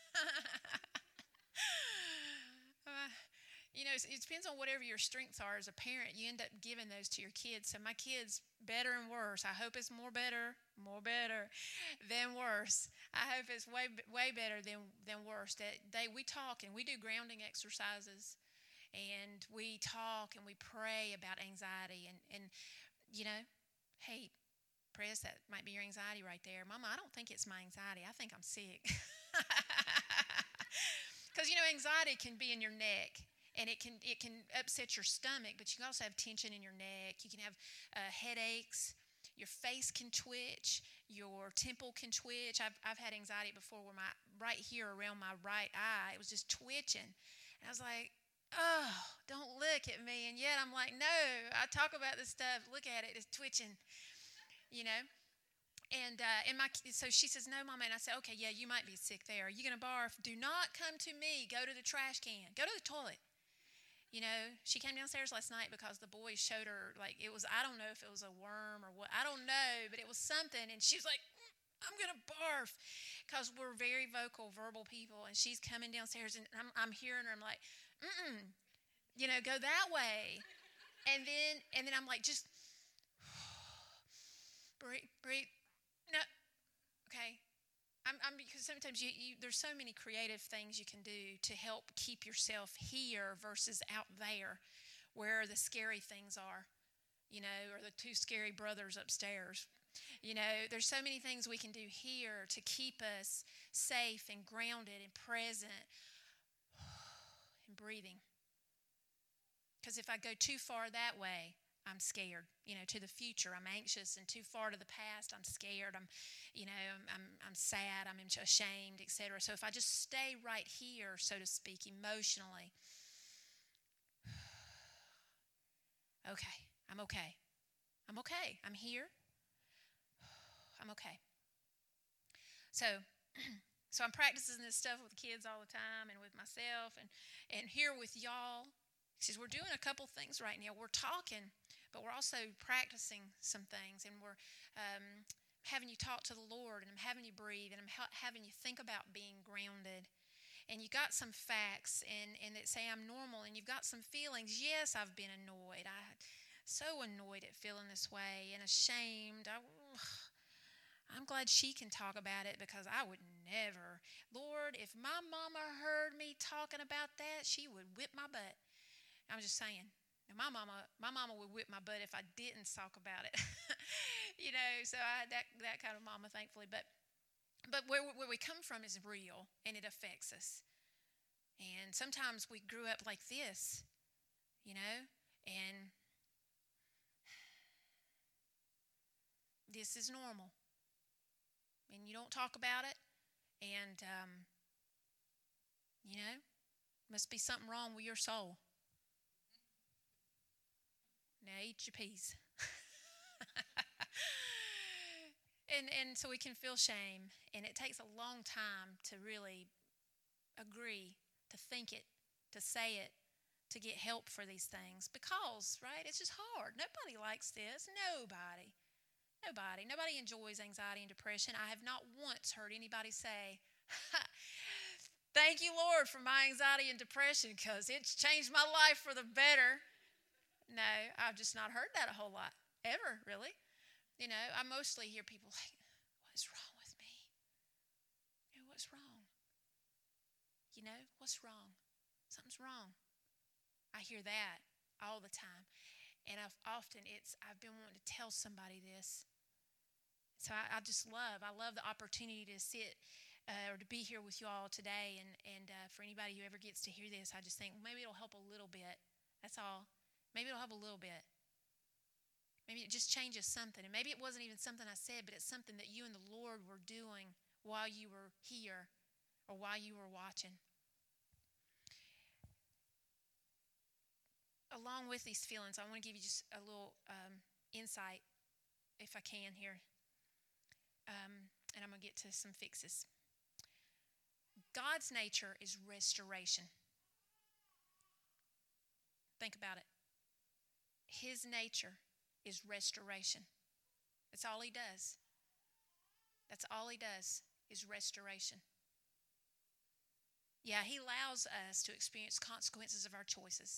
It depends on whatever your strengths are as a parent. You end up giving those to your kids. So my kids, better and worse. I hope it's more better than worse. I hope it's way better than worse. We talk and we do grounding exercises, and we talk and we pray about anxiety. And hey, Press, that might be your anxiety right there. Mama, I don't think it's my anxiety. I think I'm sick. Because anxiety can be in your neck. And it can upset your stomach, but you can also have tension in your neck. You can have headaches. Your face can twitch. Your temple can twitch. I've had anxiety before where my right here around my right eye, it was just twitching. And I was like, oh, don't look at me. And yet I'm like, no, I talk about this stuff. Look at it. It's twitching, And so she says, no, Mama. And I said, okay, yeah, you might be sick there. Are you going to barf? Do not come to me. Go to the trash can. Go to the toilet. She came downstairs last night because the boys showed her, I don't know if it was a worm or what. I don't know, but it was something. And she was like, I'm going to barf, because we're very vocal, verbal people. And she's coming downstairs, and I'm hearing her. I'm like, go that way. And then I'm like, just breathe. No. Okay. Because sometimes there's so many creative things you can do to help keep yourself here versus out there where the scary things are, or the 2 scary brothers upstairs. There's so many things we can do here to keep us safe and grounded and present and breathing. Because if I go too far that way, I'm scared, to the future. I'm anxious, and too far to the past, I'm scared. I'm sad. I'm ashamed, etc. So if I just stay right here, so to speak, emotionally, okay, I'm okay. I'm okay. I'm here. I'm okay. So I'm practicing this stuff with kids all the time, and with myself, and here with y'all. She says, we're doing a couple things right now. We're talking, but we're also practicing some things, and we're having you talk to the Lord, and I'm having you breathe, and I'm having you think about being grounded. And you got some facts and that say I'm normal, and you've got some feelings. Yes, I've been annoyed. I'm so annoyed at feeling this way and ashamed. I'm glad she can talk about it, because I would never. Lord, if my mama heard me talking about that, she would whip my butt. I'm just saying. My mama would whip my butt if I didn't talk about it. So I had that kind of mama, thankfully. But where we come from is real, and it affects us. And sometimes we grew up like this, and this is normal. And you don't talk about it, and, must be something wrong with your soul. Now eat your peas. And so we can feel shame, and it takes a long time to really agree, to think it, to say it, to get help for these things, because, right, it's just hard. Nobody likes this. Nobody enjoys anxiety and depression. I have not once heard anybody say, thank you, Lord, for my anxiety and depression, because it's changed my life for the better. No, I've just not heard that a whole lot, ever, really. I mostly hear people like, what is wrong with me? What's wrong? What's wrong? Something's wrong. I hear that all the time. And I've been wanting to tell somebody this. So I love the opportunity to sit or to be here with you all today. And for anybody who ever gets to hear this, I just think, maybe it'll help a little bit. That's all. Maybe it'll help a little bit. Maybe it just changes something. And maybe it wasn't even something I said, but it's something that you and the Lord were doing while you were here or while you were watching. Along with these feelings, I want to give you just a little insight, if I can, here. And I'm going to get to some fixes. God's nature is restoration. Think about it. His nature is restoration. That's all he does. That's all he does is restoration. Yeah, he allows us to experience consequences of our choices.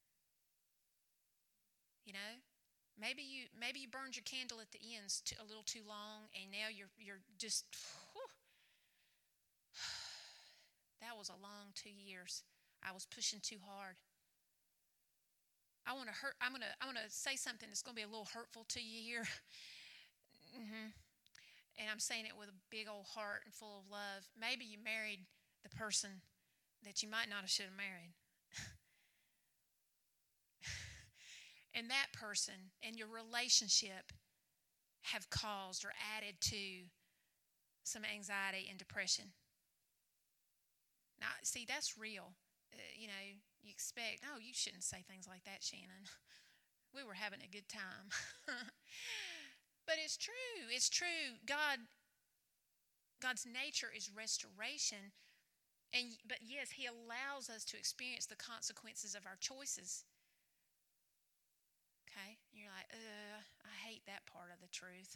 Maybe you burned your candle at the ends a little too long, and now you're just. That was a long 2 years. I was pushing too hard. I'm gonna say something that's gonna be a little hurtful to you here. And I'm saying it with a big old heart and full of love. Maybe you married the person that you might not have should have married. And that person and your relationship have caused or added to some anxiety and depression. Now, see, that's real. You expect, you shouldn't say things like that, Shannon. We were having a good time. But it's true. It's true. God's nature is restoration. But yes, he allows us to experience the consequences of our choices. Okay? You're like, I hate that part of the truth.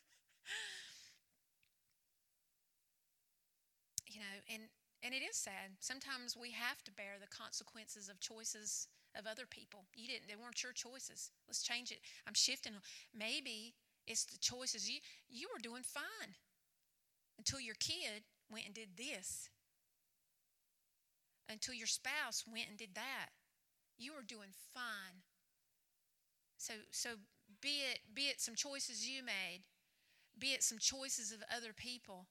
And it is sad. Sometimes we have to bear the consequences of choices of other people. They weren't your choices. Let's change it. I'm shifting. Maybe it's the choices. You were doing fine until your kid went and did this. Until your spouse went and did that. You were doing fine. So be it some choices you made, be it some choices of other people.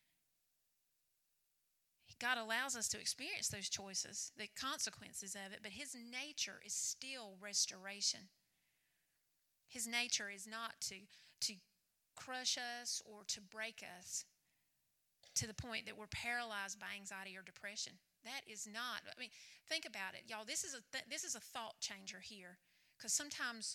God allows us to experience those choices, the consequences of it, but his nature is still restoration. His nature is not to crush us or to break us to the point that we're paralyzed by anxiety or depression. That is not. Think about it, y'all. This is a thought changer here, because sometimes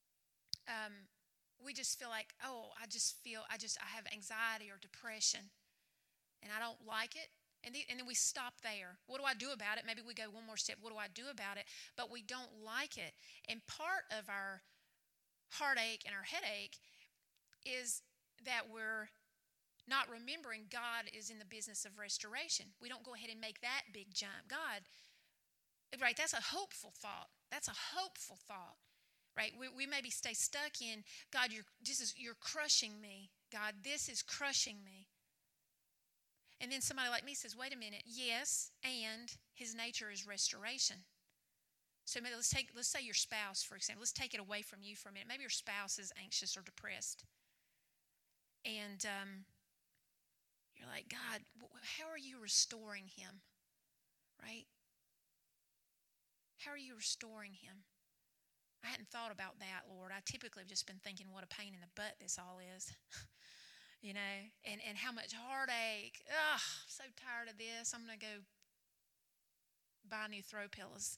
we just feel like, I have anxiety or depression, and I don't like it. And then we stop there. What do I do about it? Maybe we go one more step. What do I do about it? But we don't like it. And part of our heartache and our headache is that we're not remembering God is in the business of restoration. We don't go ahead and make that big jump. God, right, that's a hopeful thought. That's a hopeful thought, right? We maybe stay stuck in, God, you're crushing me. God, this is crushing me. And then somebody like me says, wait a minute, yes, and his nature is restoration. So maybe let's say your spouse, for example. Let's take it away from you for a minute. Maybe your spouse is anxious or depressed. And you're like, God, how are you restoring him? Right? How are you restoring him? I hadn't thought about that, Lord. I typically have just been thinking what a pain in the butt this all is. You know, and how much heartache. Ugh, I'm so tired of this. I'm going to go buy new throw pillows.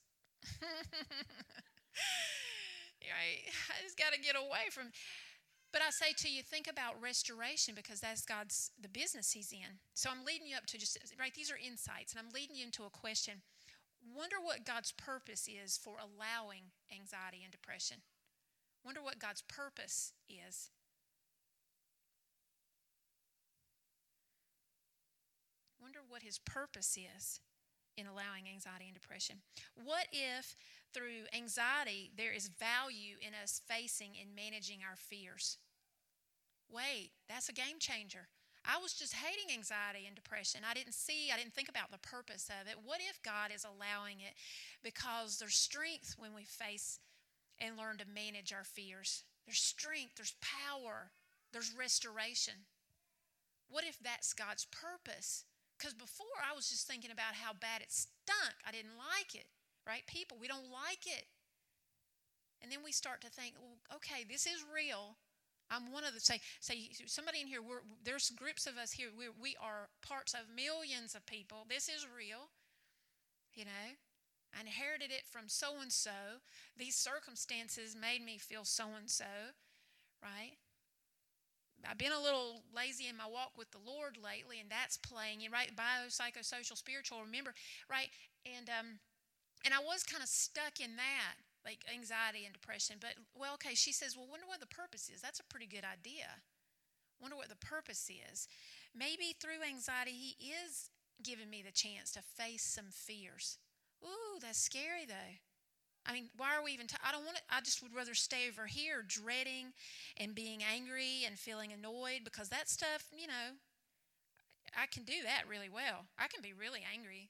Right? I just got to get away from. But I say to you, think about restoration, because that's the business he's in. So I'm leading you up to right, these are insights, and I'm leading you into a question. Wonder what God's purpose is for allowing anxiety and depression. Wonder what God's purpose is. Wonder what his purpose is in allowing anxiety and depression. What if through anxiety there is value in us facing and managing our fears? Wait, that's a game changer. I was just hating anxiety and depression. I didn't think about the purpose of it. What if God is allowing it because there's strength when we face and learn to manage our fears? There's strength, there's power, there's restoration. What if that's God's purpose? Because before I was just thinking about how bad it stunk. I didn't like it, right? People, we don't like it. And then we start to think, well, okay, this is real. I'm one of the, say somebody in here, there's groups of us here. We are parts of millions of people. This is real, you know. I inherited it from so-and-so. These circumstances made me feel so-and-so, right? I've been a little lazy in my walk with the Lord lately, and that's playing in, right? Biopsychosocial, spiritual, remember, right? And I was kind of stuck in that, like anxiety and depression. But, well, okay, she says, well, wonder what the purpose is. That's a pretty good idea. Wonder what the purpose is. Maybe through anxiety, he is giving me the chance to face some fears. Ooh, that's scary, though. I mean, why are we even I don't want to, I just would rather stay over here dreading and being angry and feeling annoyed, because that stuff, you know, I can do that really well. I can be really angry,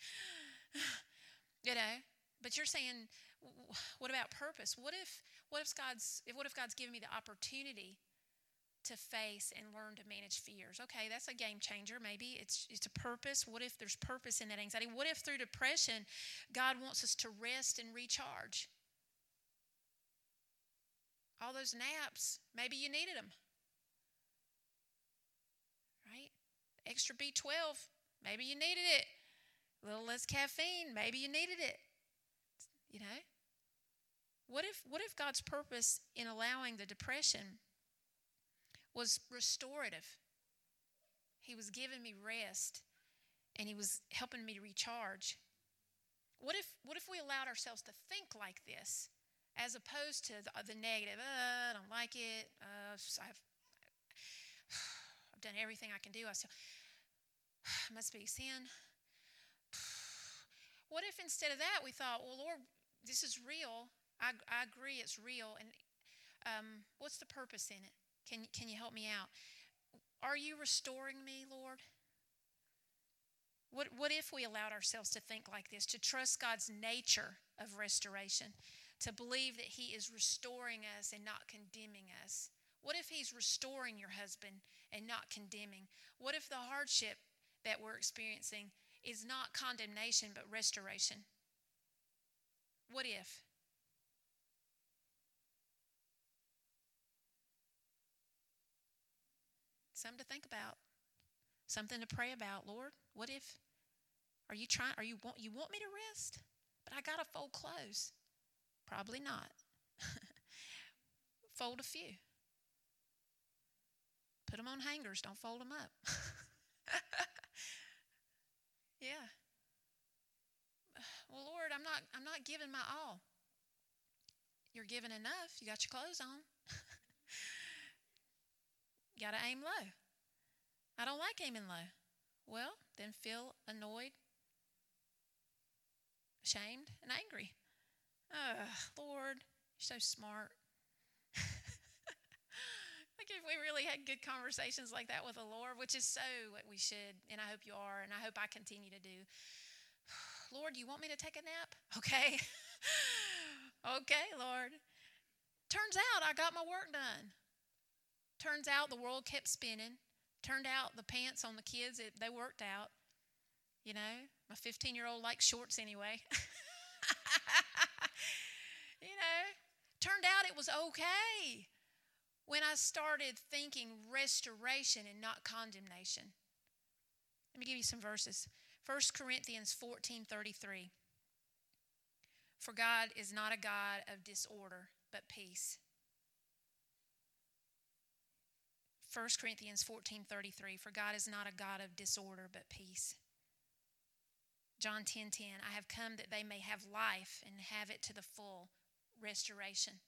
you know. But you're saying, what about purpose? What if God's given me the opportunity to face and learn to manage fears? Okay, that's a game changer. Maybe it's a purpose. What if there's purpose in that anxiety? What if through depression, God wants us to rest and recharge? All those naps, maybe you needed them, right? Extra B12, maybe you needed it. A little less caffeine, maybe you needed it. You know? What if God's purpose in allowing the depression was restorative? He was giving me rest, and he was helping me to recharge. What if we allowed ourselves to think like this, as opposed to the negative? I don't like it. I've done everything I can do. I still must be sin. What if instead of that we thought, well, Lord, this is real. I agree it's real, and what's the purpose in it? Can you help me out? Are you restoring me, Lord? What if we allowed ourselves to think like this, to trust God's nature of restoration, to believe that he is restoring us and not condemning us? What if he's restoring your husband and not condemning? What if the hardship that we're experiencing is not condemnation but restoration? What if? Something to think about. Something to pray about. Lord, what if? You want me to rest? But I gotta fold clothes. Probably not. Fold a few. Put them on hangers. Don't fold them up. Yeah. Well, Lord, I'm not giving my all. You're giving enough. You got your clothes on. You got to aim low. I don't like aiming low. Well, then feel annoyed, ashamed, and angry. Lord, you're so smart. Like if we really had good conversations like that with the Lord, which is so what we should, and I hope you are, and I hope I continue to do. Lord, you want me to take a nap? Okay. Okay, Lord. Turns out I got my work done. Turns out the world kept spinning. Turned out the pants on the kids, they worked out. You know, my 15-year-old likes shorts anyway. You know, turned out it was okay when I started thinking restoration and not condemnation. Let me give you some verses. 1 Corinthians 14:33. For God is not a God of disorder, but peace. 1 Corinthians 14:33. For God is not a God of disorder, but peace. John 10:10. I have come that they may have life and have it to the full. Restoration.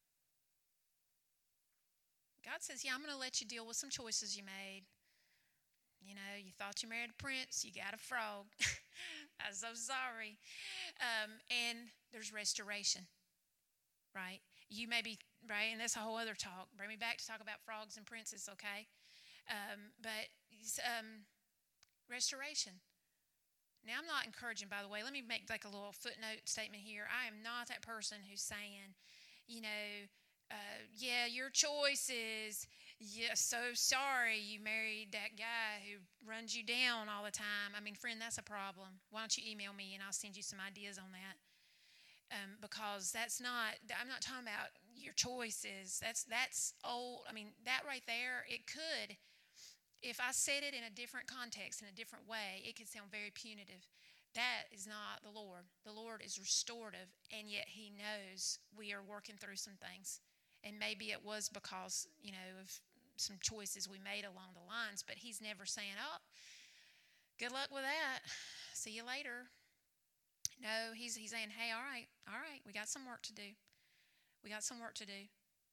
God says, yeah, I'm going to let you deal with some choices you made. You know, you thought you married a prince, you got a frog. I'm so sorry. And there's restoration, right? You may be, right, and that's a whole other talk. Bring me back to talk about frogs and princes, okay? But restoration. Now, I'm not encouraging, by the way. Let me make like a little footnote statement here. I am not that person who's saying, you know, yeah, your choices. Yeah, so sorry you married that guy who runs you down all the time. I mean, friend, that's a problem. Why don't you email me and I'll send you some ideas on that? Because that's not, I'm not talking about your choices. That's old. I mean, that right there, it could, if I said it in a different context, in a different way, it could sound very punitive. That is not the Lord. The Lord is restorative, and yet He knows we are working through some things. And maybe it was because, you know, of some choices we made along the lines, but He's never saying, oh, good luck with that. See you later. No, He's saying, hey, all right, we got some work to do. We got some work to do.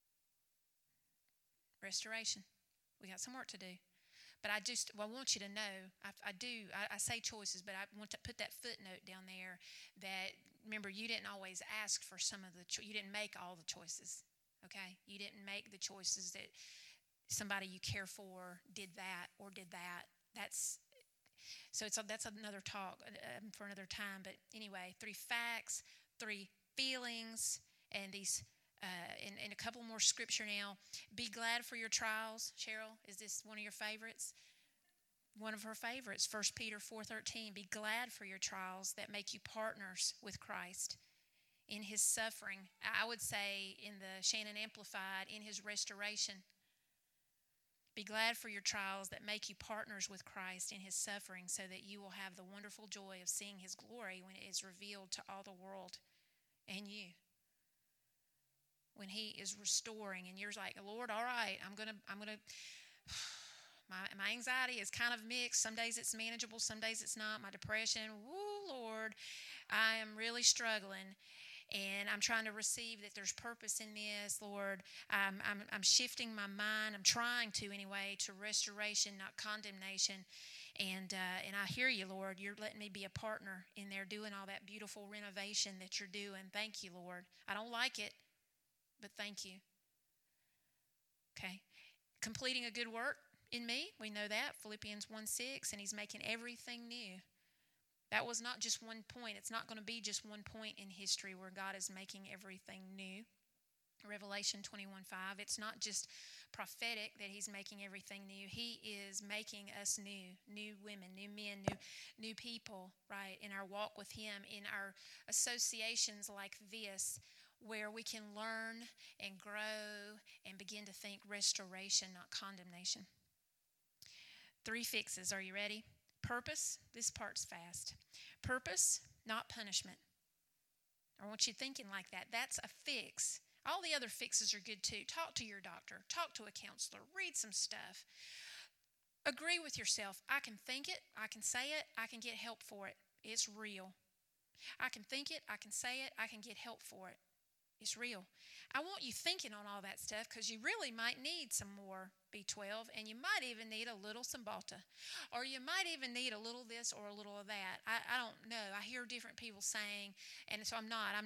Restoration. We got some work to do. But I want you to know, I say choices, but I want to put that footnote down there that, remember, you didn't always ask for some of you didn't make all the choices, okay? You didn't make the choices that somebody you care for did that or did that. That's another talk for another time. But anyway, 3 facts, 3 feelings, and these, and a couple more scripture now. Be glad for your trials. Cheryl, is this one of your favorites? One of her favorites, 1 Peter 4:13. Be glad for your trials that make you partners with Christ in His suffering. I would say in the Shannon Amplified, in His restoration. Be glad for your trials that make you partners with Christ in His suffering, so that you will have the wonderful joy of seeing His glory when it is revealed to all the world and you. When He is restoring, and you're like, Lord, all right, I'm gonna. My anxiety is kind of mixed. Some days it's manageable, some days it's not. My depression, woo, Lord, I am really struggling. And I'm trying to receive that there's purpose in this, Lord. I'm shifting my mind. I'm trying to, anyway, to restoration, not condemnation. And I hear you, Lord. You're letting me be a partner in there doing all that beautiful renovation that you're doing. Thank you, Lord. I don't like it, but thank you. Okay. Completing a good work in me, we know that, Philippians 1:6, and He's making everything new. That was not just one point. It's not going to be just one point in history where God is making everything new. Revelation 21:5. It's not just prophetic that He's making everything new. He is making us new women, new men, new people, right, in our walk with Him, in our associations like this, where we can learn and grow and begin to think restoration, not condemnation. 3 fixes. Are you ready? Purpose. This part's fast. Purpose, not punishment. I want you thinking like that. That's a fix. All the other fixes are good too. Talk to your doctor. Talk to a counselor. Read some stuff. Agree with yourself. I can think it. I can say it. I can get help for it. It's real. I can think it. I can say it. I can get help for it. It's real. I want you thinking on all that stuff because you really might need some more B12, and you might even need a little Cymbalta, or you might even need a little this or a little of that. I don't know. I hear different people saying, and so I'm not a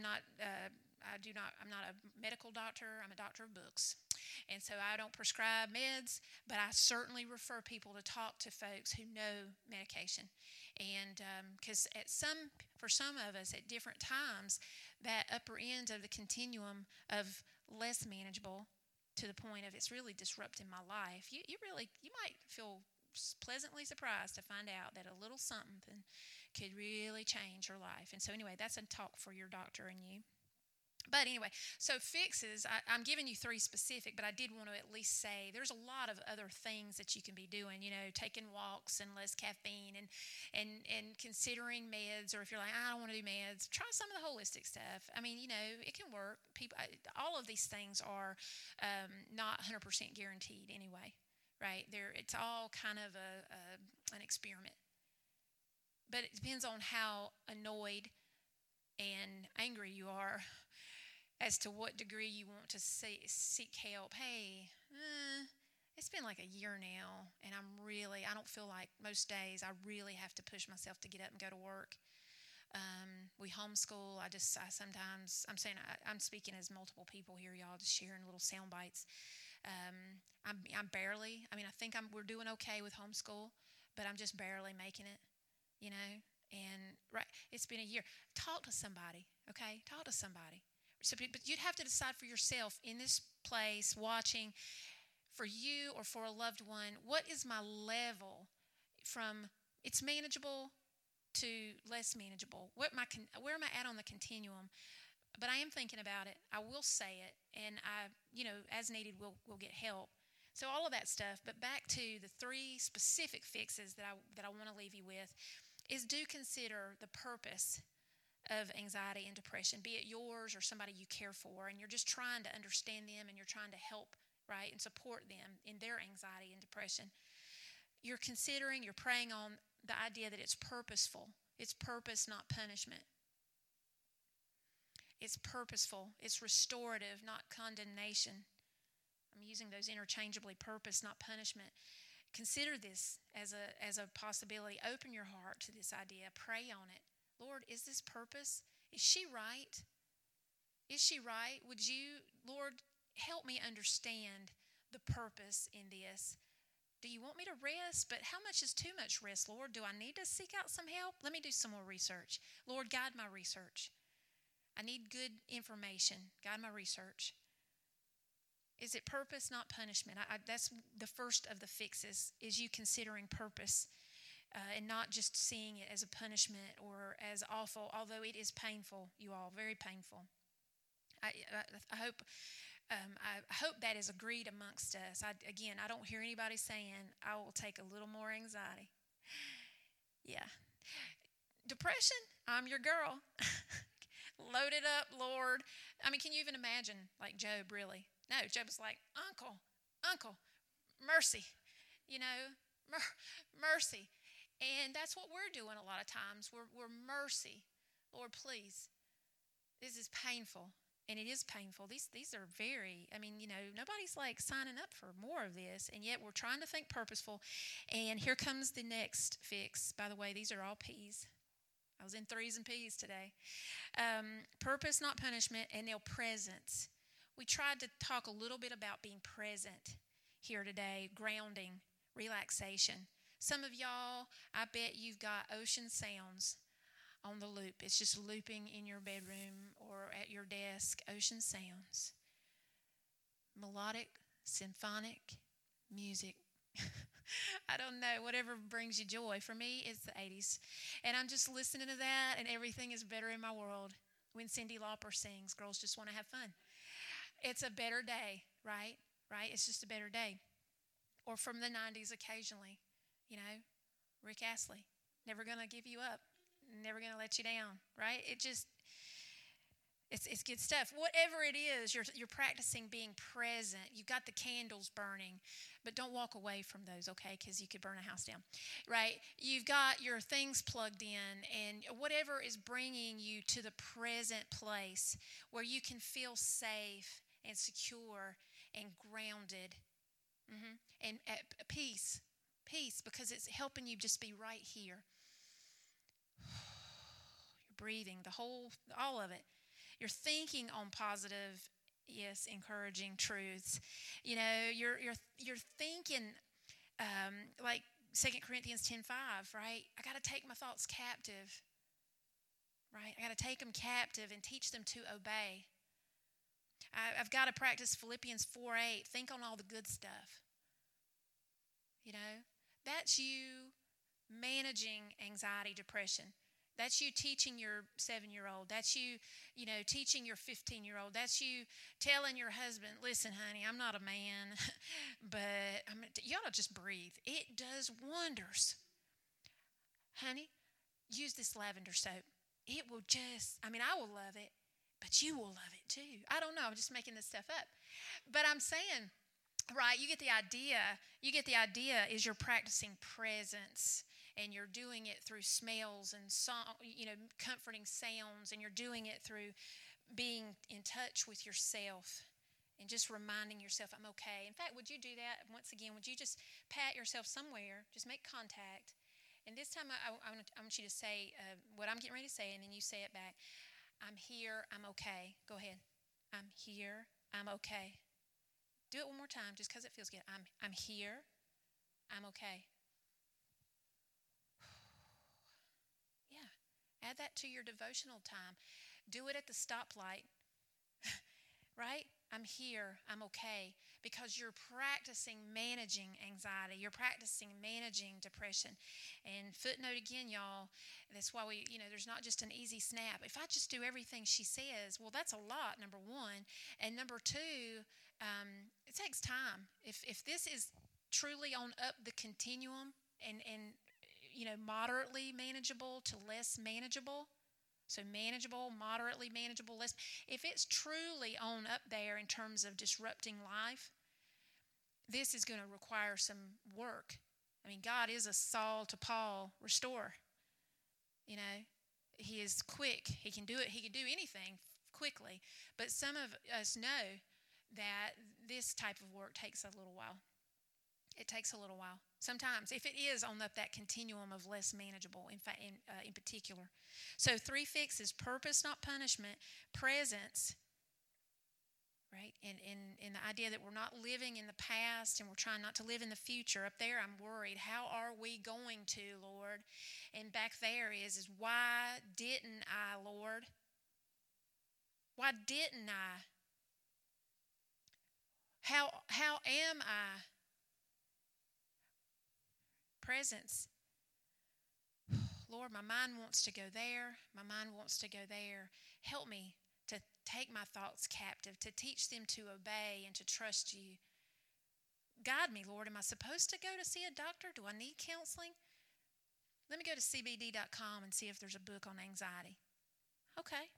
medical doctor. I'm a doctor of books. And so I don't prescribe meds, but I certainly refer people to talk to folks who know medication. And because for some of us at different times, that upper end of the continuum of less manageable to the point of it's really disrupting my life, you might feel pleasantly surprised to find out that a little something could really change your life. And so anyway, that's a talk for your doctor and you. But anyway, so fixes, I'm giving you 3 specific, but I did want to at least say there's a lot of other things that you can be doing, taking walks and less caffeine and considering meds, or if you're like, I don't want to do meds, try some of the holistic stuff. I mean, it can work. All of these things are not 100% guaranteed anyway, right? It's all kind of an experiment. But it depends on how annoyed and angry you are as to what degree you want to seek help. Hey, it's been like a year now, and I don't feel like most days I really have to push myself to get up and go to work. We homeschool. I'm speaking as multiple people here, y'all, just sharing little sound bites. I'm barely, I think we're doing okay with homeschool, but I'm just barely making it, and right, it's been a year. Talk to somebody, okay? Talk to somebody. So, but you'd have to decide for yourself in this place, watching, for you or for a loved one, what is my level from it's manageable to less manageable? Where am I at on the continuum? But I am thinking about it. I will say it, and as needed, we'll get help. So all of that stuff. But back to the 3 specific fixes that I want to leave you with is do consider the purpose of anxiety and depression, be it yours or somebody you care for, and you're just trying to understand them and you're trying to help, right, and support them in their anxiety and depression. You're praying on the idea that it's purposeful. It's purpose, not punishment. It's purposeful. It's restorative, not condemnation. I'm using those interchangeably, purpose, not punishment. Consider this as a possibility. Open your heart to this idea. Pray on it. Lord, is this purpose? Is she right? Is she right? Would you, Lord, help me understand the purpose in this? Do you want me to rest? But how much is too much rest, Lord? Do I need to seek out some help? Let me do some more research. Lord, guide my research. I need good information. Guide my research. Is it purpose, not punishment? That's the first of the fixes, is you considering purpose. And not just seeing it as a punishment or as awful, although it is painful, you all, very painful. I hope that is agreed amongst us. I don't hear anybody saying, I will take a little more anxiety. Yeah. Depression, I'm your girl. Load it up, Lord. Can you even imagine, like Job, really? No, Job was like, Uncle, mercy, mercy. And that's what we're doing a lot of times. We're mercy. Lord, please. This is painful. And it is painful. These are very, nobody's like signing up for more of this. And yet we're trying to think purposeful. And here comes the next fix. By the way, these are all P's. I was in 3s and P's today. Purpose, not punishment, and now presence. We tried to talk a little bit about being present here today, grounding, relaxation. Some of y'all, I bet you've got ocean sounds on the loop. It's just looping in your bedroom or at your desk, ocean sounds. Melodic, symphonic music. I don't know, whatever brings you joy. For me, it's the 80s. And I'm just listening to that, and everything is better in my world. When Cyndi Lauper sings, Girls Just Want to Have Fun. It's a better day, right? Right? It's just a better day. Or from the 90s occasionally. Rick Astley, never going to give you up, never going to let you down, right? It's good stuff. Whatever it is, you're practicing being present. You've got the candles burning, but don't walk away from those, okay? Because you could burn a house down, right? You've got your things plugged in, and whatever is bringing you to the present place where you can feel safe and secure and grounded, and at peace, because it's helping you just be right here. You're breathing, all of it. You're thinking on positive, yes, encouraging truths. You know, you're thinking like 2 Corinthians 10:5, right? I got to take my thoughts captive, right? I got to take them captive and teach them to obey. I've got to practice Philippians 4:8. Think on all the good stuff. You know, that's you managing anxiety, depression. That's you teaching your 7-year-old. That's you, teaching your 15-year-old. That's you telling your husband, listen, honey, I'm not a man, but you ought to just breathe. It does wonders. Honey, use this lavender soap. It will I will love it, but you will love it too. I don't know. I'm just making this stuff up. But I'm saying, right, you get the idea. Is you're practicing presence. And you're doing it through smells and comforting sounds, and you're doing it through being in touch with yourself and just reminding yourself, I'm okay. In fact, would you do that once again? Would you just pat yourself somewhere, just make contact? And this time I want you to say what I'm getting ready to say, and then you say it back. I'm here, I'm okay. Go ahead. I'm here, I'm okay. Do it one more time just because it feels good. I'm here, I'm okay. Add that to your devotional time. Do it at the stoplight, right? I'm here, I'm okay, because you're practicing managing anxiety. You're practicing managing depression. And footnote again, y'all, that's why there's not just an easy snap. If I just do everything she says, well, that's a lot, number one. And number two, it takes time. If this is truly on up the continuum and moderately manageable to less manageable. So manageable, moderately manageable, less. If it's truly on up there in terms of disrupting life, this is going to require some work. I mean, God is a Saul to Paul restorer. He is quick. He can do it. He can do anything quickly. But some of us know that this type of work takes a little while. It takes a little while. Sometimes, if it is on up that continuum of less manageable, in particular. So 3 fixes: purpose, not punishment; presence, right? And the idea that we're not living in the past and we're trying not to live in the future. Up there, I'm worried. How are we going to, Lord? And back there is why didn't I, Lord? Why didn't I? How am I? Presence. Lord, my mind wants to go there. My mind wants to go there. Help me to take my thoughts captive, to teach them to obey and to trust you. Guide me, Lord. Am I supposed to go to see a doctor? Do I need counseling? Let me go to cbd.com and see if there's a book on anxiety. Okay.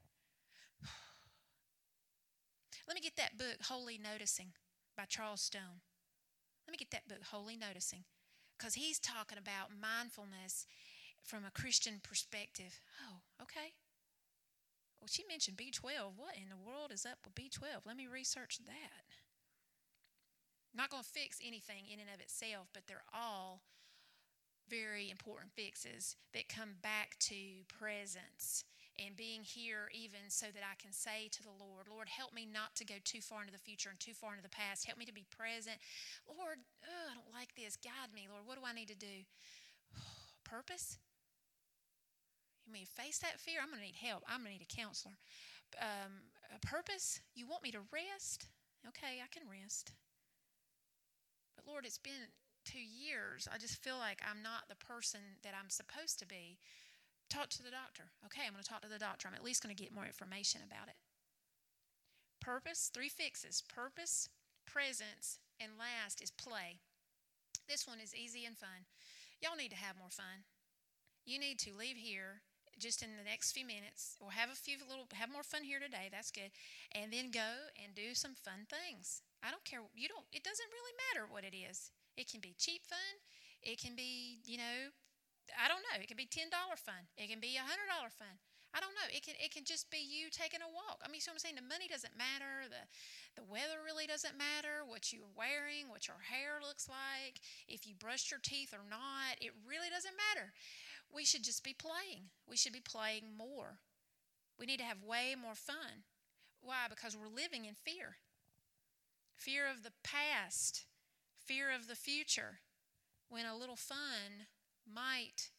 Let me get that book, Holy Noticing, by Charles Stone. Let me get that book, Holy Noticing. Because he's talking about mindfulness from a Christian perspective. Oh, okay. Well, she mentioned B12. What in the world is up with B12? Let me research that. Not going to fix anything in and of itself, but they're all very important fixes that come back to presence and being here, even so that I can say to the Lord, Lord, help me not to go too far into the future and too far into the past. Help me to be present. Lord, I don't like this. Guide me, Lord. What do I need to do? Purpose? You mean face that fear? I'm going to need help. I'm going to need a counselor. A purpose? You want me to rest? Okay, I can rest. But Lord, it's been 2 years. I just feel like I'm not the person that I'm supposed to be. Talk to the doctor. Okay, I'm going to talk to the doctor. I'm at least going to get more information about it. Purpose, 3 fixes. Purpose, presence, and last is play. This one is easy and fun. Y'all need to have more fun. You need to leave here just in the next few minutes, or have more fun here today. That's good. And then go and do some fun things. I don't care. It doesn't really matter what it is. It can be cheap fun. It can be, I don't know. It can be $10 fun. It can be $100 fun. I don't know. It can just be you taking a walk. I mean, so I'm saying the money doesn't matter. The weather really doesn't matter. What you're wearing, what your hair looks like, if you brushed your teeth or not, it really doesn't matter. We should just be playing. We should be playing more. We need to have way more fun. Why? Because we're living in fear. Fear of the past. Fear of the future. When a little fun might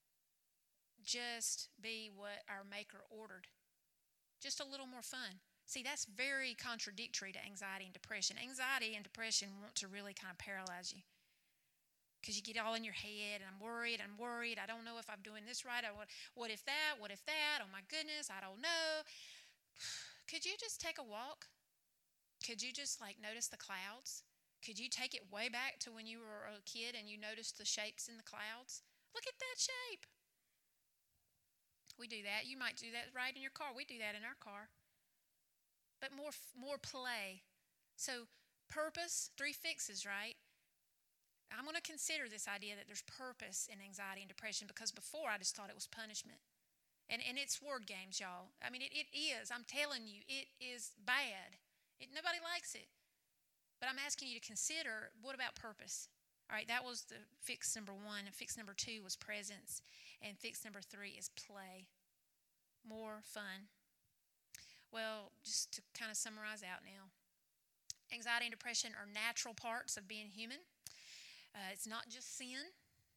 just be what our Maker ordered. Just a little more fun. See, that's very contradictory to anxiety and depression. Anxiety and depression want to really kind of paralyze you. Because you get all in your head, and I'm worried. I don't know if I'm doing this right. What if that? Oh my goodness, I don't know. Could you just take a walk? Could you just notice the clouds? Could you take it way back to when you were a kid and you noticed the shapes in the clouds? Look at that shape. We do that. You might do that right in your car. We do that in our car. But more play. So purpose, 3 fixes, right? I'm going to consider this idea that there's purpose in anxiety and depression, because before I just thought it was punishment. And it's word games, y'all. I mean, it is. I'm telling you, it is bad. Nobody likes it. But I'm asking you to consider, what about purpose? All right, that was the fix number 1. And fix number 2 was presence. And fix number 3 is play. More fun. Well, just to kind of summarize out now. Anxiety and depression are natural parts of being human. It's not just sin,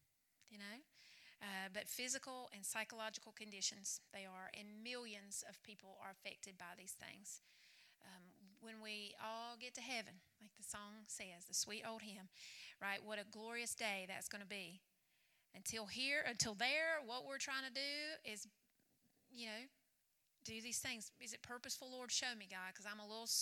but physical and psychological conditions they are, and millions of people are affected by these things. When we all get to heaven, like the song says, the sweet old hymn, right? What a glorious day that's going to be. Until there, what we're trying to do is, do these things. Is it purposeful, Lord? Show me, God, because I'm a little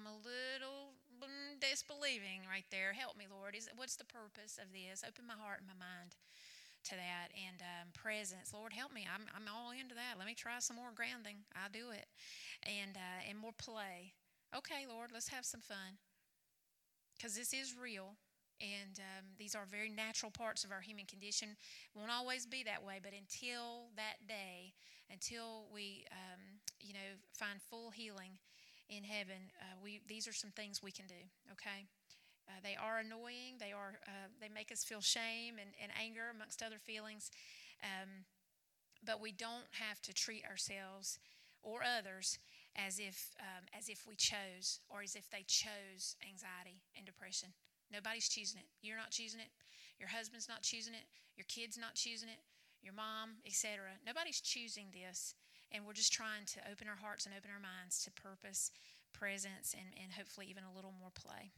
disbelieving right there. Help me, Lord. What's the purpose of this? Open my heart and my mind to that. And presence, Lord, help me. I'm all into that. Let me try some more grounding. I'll do it. And more play. Okay, Lord, let's have some fun, because this is real. And these are very natural parts of our human condition. Won't always be that way, but until that day, until we, find full healing in heaven, these are some things we can do. Okay, they are annoying. They make us feel shame and anger, amongst other feelings. But we don't have to treat ourselves or others as if we chose, or as if they chose anxiety and depression. Nobody's choosing it. You're not choosing it. Your husband's not choosing it. Your kid's not choosing it. Your mom, etc. Nobody's choosing this. And we're just trying to open our hearts and open our minds to purpose, presence, and hopefully even a little more play.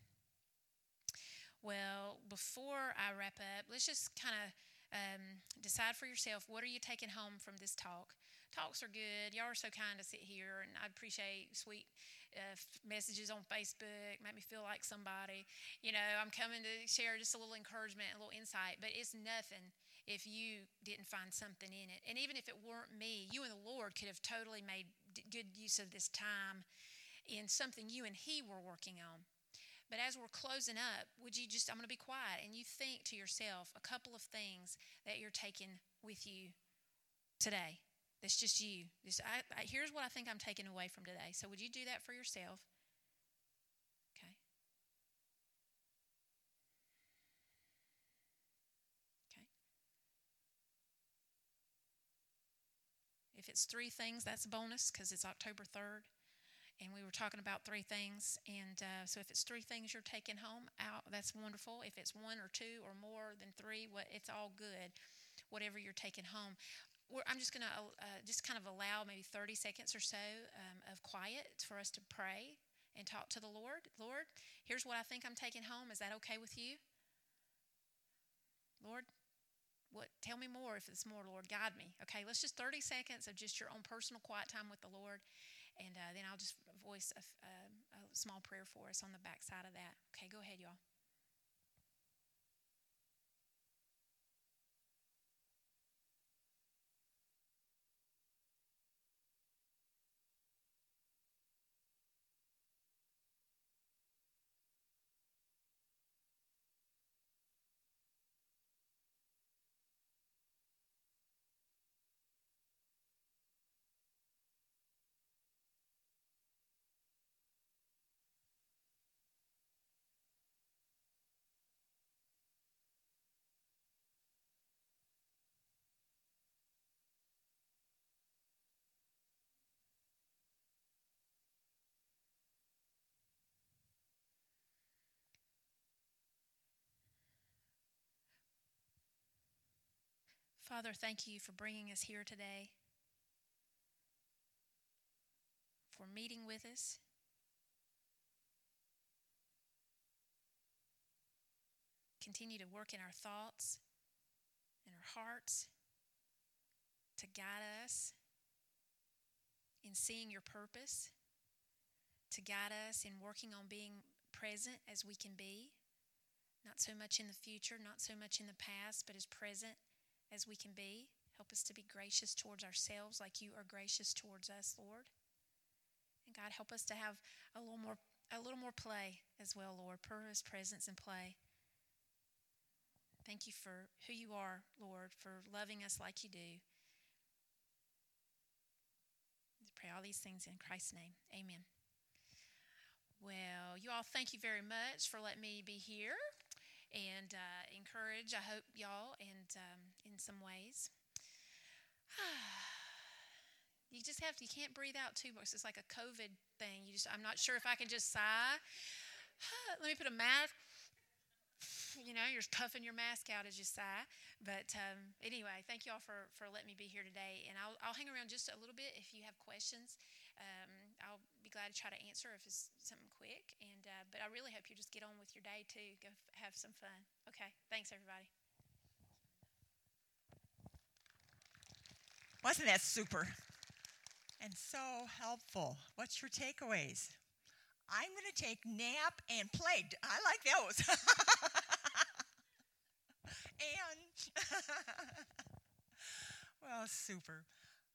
Well, before I wrap up, let's just kind of decide for yourself, what are you taking home from this talk? Talks are good. Y'all are so kind to sit here, and I appreciate sweet messages on Facebook. Make me feel like somebody. I'm coming to share just a little encouragement, a little insight, but it's nothing if you didn't find something in it. And even if it weren't me, you and the Lord could have totally made good use of this time in something you and He were working on. But as we're closing up, I'm going to be quiet, and you think to yourself a couple of things that you're taking with you today. That's just you. Here's what I think I'm taking away from today. So would you do that for yourself? Okay. Okay. If it's 3 things, that's a bonus, because it's October 3rd. And we were talking about 3 things. And so if it's 3 things you're taking home out, that's wonderful. If it's 1 or 2 or more than 3, it's all good, whatever you're taking home. I'm just going to just kind of allow maybe 30 seconds or so of quiet for us to pray and talk to the Lord. Lord, here's what I think I'm taking home. Is that okay with you? Lord, tell me more if it's more, Lord. Guide me. Okay, let's just 30 seconds of just your own personal quiet time with the Lord. And then I'll just voice a small prayer for us on the back side of that. Okay, go ahead, y'all. Father, thank you for bringing us here today, for meeting with us. Continue to work in our thoughts, in our hearts, to guide us in seeing your purpose, to guide us in working on being present as we can be, not so much in the future, not so much in the past, but as present as we can be. Help us to be gracious towards ourselves like you are gracious towards us, Lord. And God, help us to have a little more play as well, Lord. Purpose, presence, and play. Thank you for who you are, Lord, for loving us like you do. I pray all these things in Christ's name. Amen. Well, you all, thank you very much for letting me be here and encourage, I hope, y'all, and in some ways. You can't breathe out too much. It's like a COVID thing. I'm not sure if I can just sigh. Let me put a mask. You're puffing your mask out as you sigh. But anyway, thank you all for letting me be here today. And I'll hang around just a little bit if you have questions. I'll be glad to try to answer if it's something quick. But I really hope you just get on with your day too. Go have some fun. Okay, thanks everybody. Wasn't that super? And so helpful. What's your takeaways? I'm going to take nap and play. I like those. Well, super.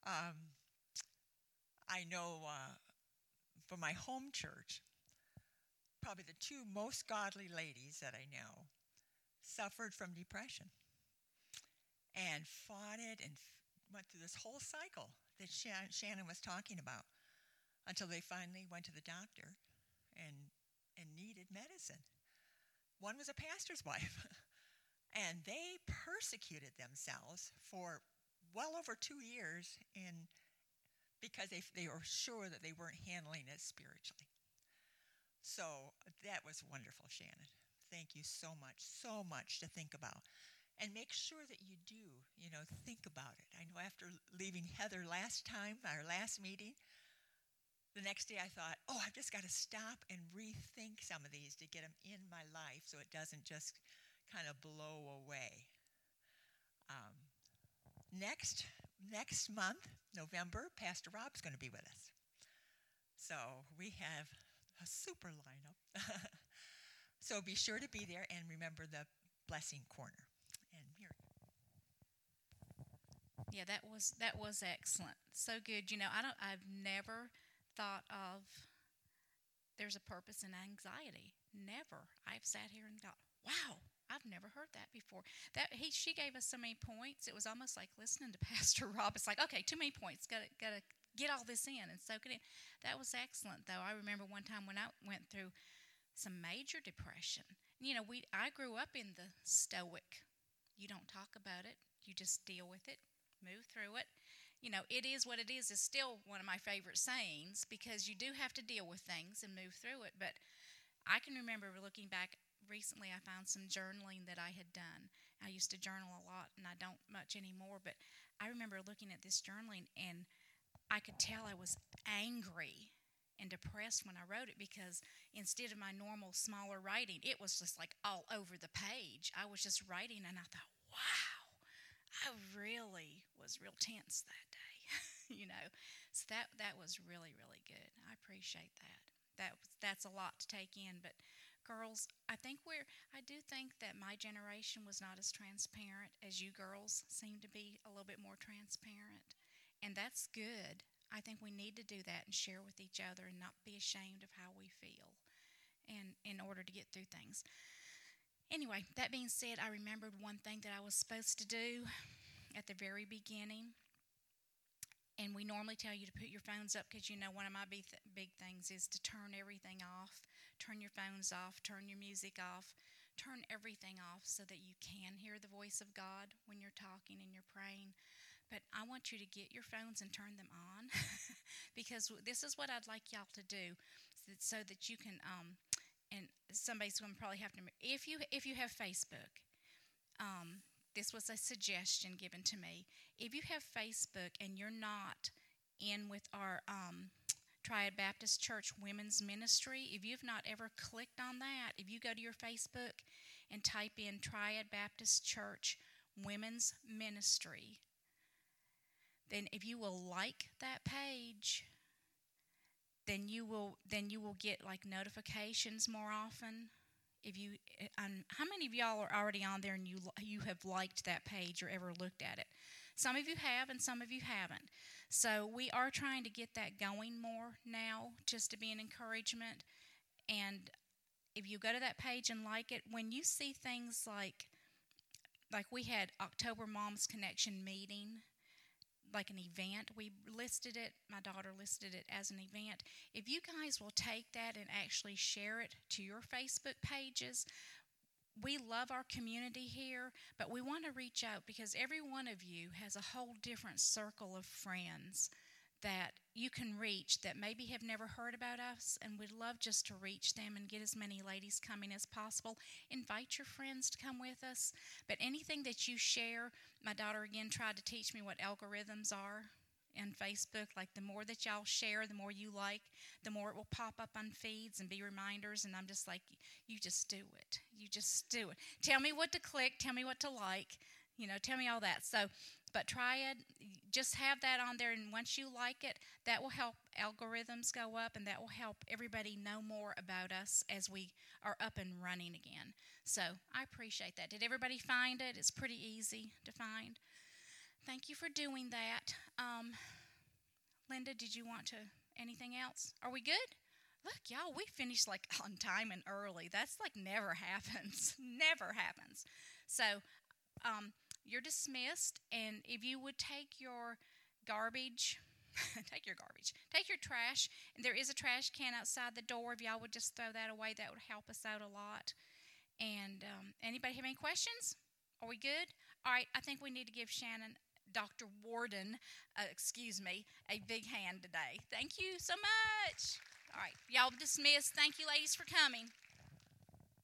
I know from my home church, probably the two most godly ladies that I know suffered from depression and fought it and went through this whole cycle that Shannon was talking about until they finally went to the doctor and needed medicine. One was a pastor's wife, and they persecuted themselves for well over 2 years because they were sure that they weren't handling it spiritually. So that was wonderful, Shannon. Thank you so much to think about. And make sure that you do, think about it. I know after leaving Heather last time, our last meeting, the next day I thought, I've just got to stop and rethink some of these to get them in my life so it doesn't just kind of blow away. Next month, November, Pastor Rob's going to be with us. So we have a super lineup. So be sure to be there and remember the blessing corner. And here. Yeah, that was excellent. So good. I've never thought of there's a purpose in anxiety. Never. I've sat here and thought, wow, I've never heard that before. She gave us so many points. It was almost like listening to Pastor Rob. It's like, okay, too many points. Got to get all this in and soak it in. That was excellent, though. I remember one time when I went through some major depression. I grew up in the stoic. You don't talk about it. You just deal with it, move through it. It is what it is still one of my favorite sayings because you do have to deal with things and move through it. But I can remember looking back recently, I found some journaling that I had done. I used to journal a lot, and I don't much anymore. But I remember looking at this journaling, and I could tell I was angry and depressed when I wrote it because instead of my normal smaller writing, it was just like all over the page. I was just writing, and I thought, wow, I really was real tense that day, So that was really, really good. I appreciate that. That's a lot to take in. But girls, I do think that my generation was not as transparent as you girls seem to be, a little bit more transparent. And that's good. I think we need to do that and share with each other and not be ashamed of how we feel and in order to get through things. Anyway, that being said, I remembered one thing that I was supposed to do at the very beginning. And we normally tell you to put your phones up because, one of my big things is to turn everything off. Turn your phones off. Turn your music off. Turn everything off so that you can hear the voice of God when you're talking and you're praying. But I want you to get your phones and turn them on because this is what I'd like y'all to do so that you can, and somebody's going to probably have to, if you have Facebook, this was a suggestion given to me. If you have Facebook and you're not in with our Triad Baptist Church Women's Ministry, if you've not ever clicked on that, if you go to your Facebook and type in Triad Baptist Church Women's Ministry, then if you will like that page, then you will get like notifications more often. If you, how many of y'all are already on there and you have liked that page or ever looked at it? Some of you have, and some of you haven't. So we are trying to get that going more now, just to be an encouragement. And if you go to that page and like it, when you see things like we had October Moms Connection meeting, like an event, we listed it, my daughter listed it as an event. If you guys will take that and actually share it to your Facebook pages, we love our community here, but we want to reach out because every one of you has a whole different circle of friends that you can reach that maybe have never heard about us, and we'd love just to reach them and get as many ladies coming as possible. Invite your friends to come with us, but anything that you share, my daughter again tried to teach me what algorithms are in Facebook. Like the more that y'all share, the more you like, the more it will pop up on feeds and be reminders, and I'm just like, you just do it. You just do it. Tell me what to click, tell me what to like, tell me all that. So, but Triad, just have that on there, and once you like it, that will help algorithms go up, and that will help everybody know more about us as we are up and running again. So I appreciate that. Did everybody find it? It's pretty easy to find. Thank you for doing that. Linda, did you want to, anything else? Are we good? Look, y'all, we finished like on time and early. That's like never happens. Never happens. So, you're dismissed, and if you would take your garbage, take your trash, and there is a trash can outside the door. If y'all would just throw that away, that would help us out a lot. And anybody have any questions? Are we good? All right, I think we need to give Dr. Warden, a big hand today. Thank you so much. All right, y'all dismissed. Thank you, ladies, for coming.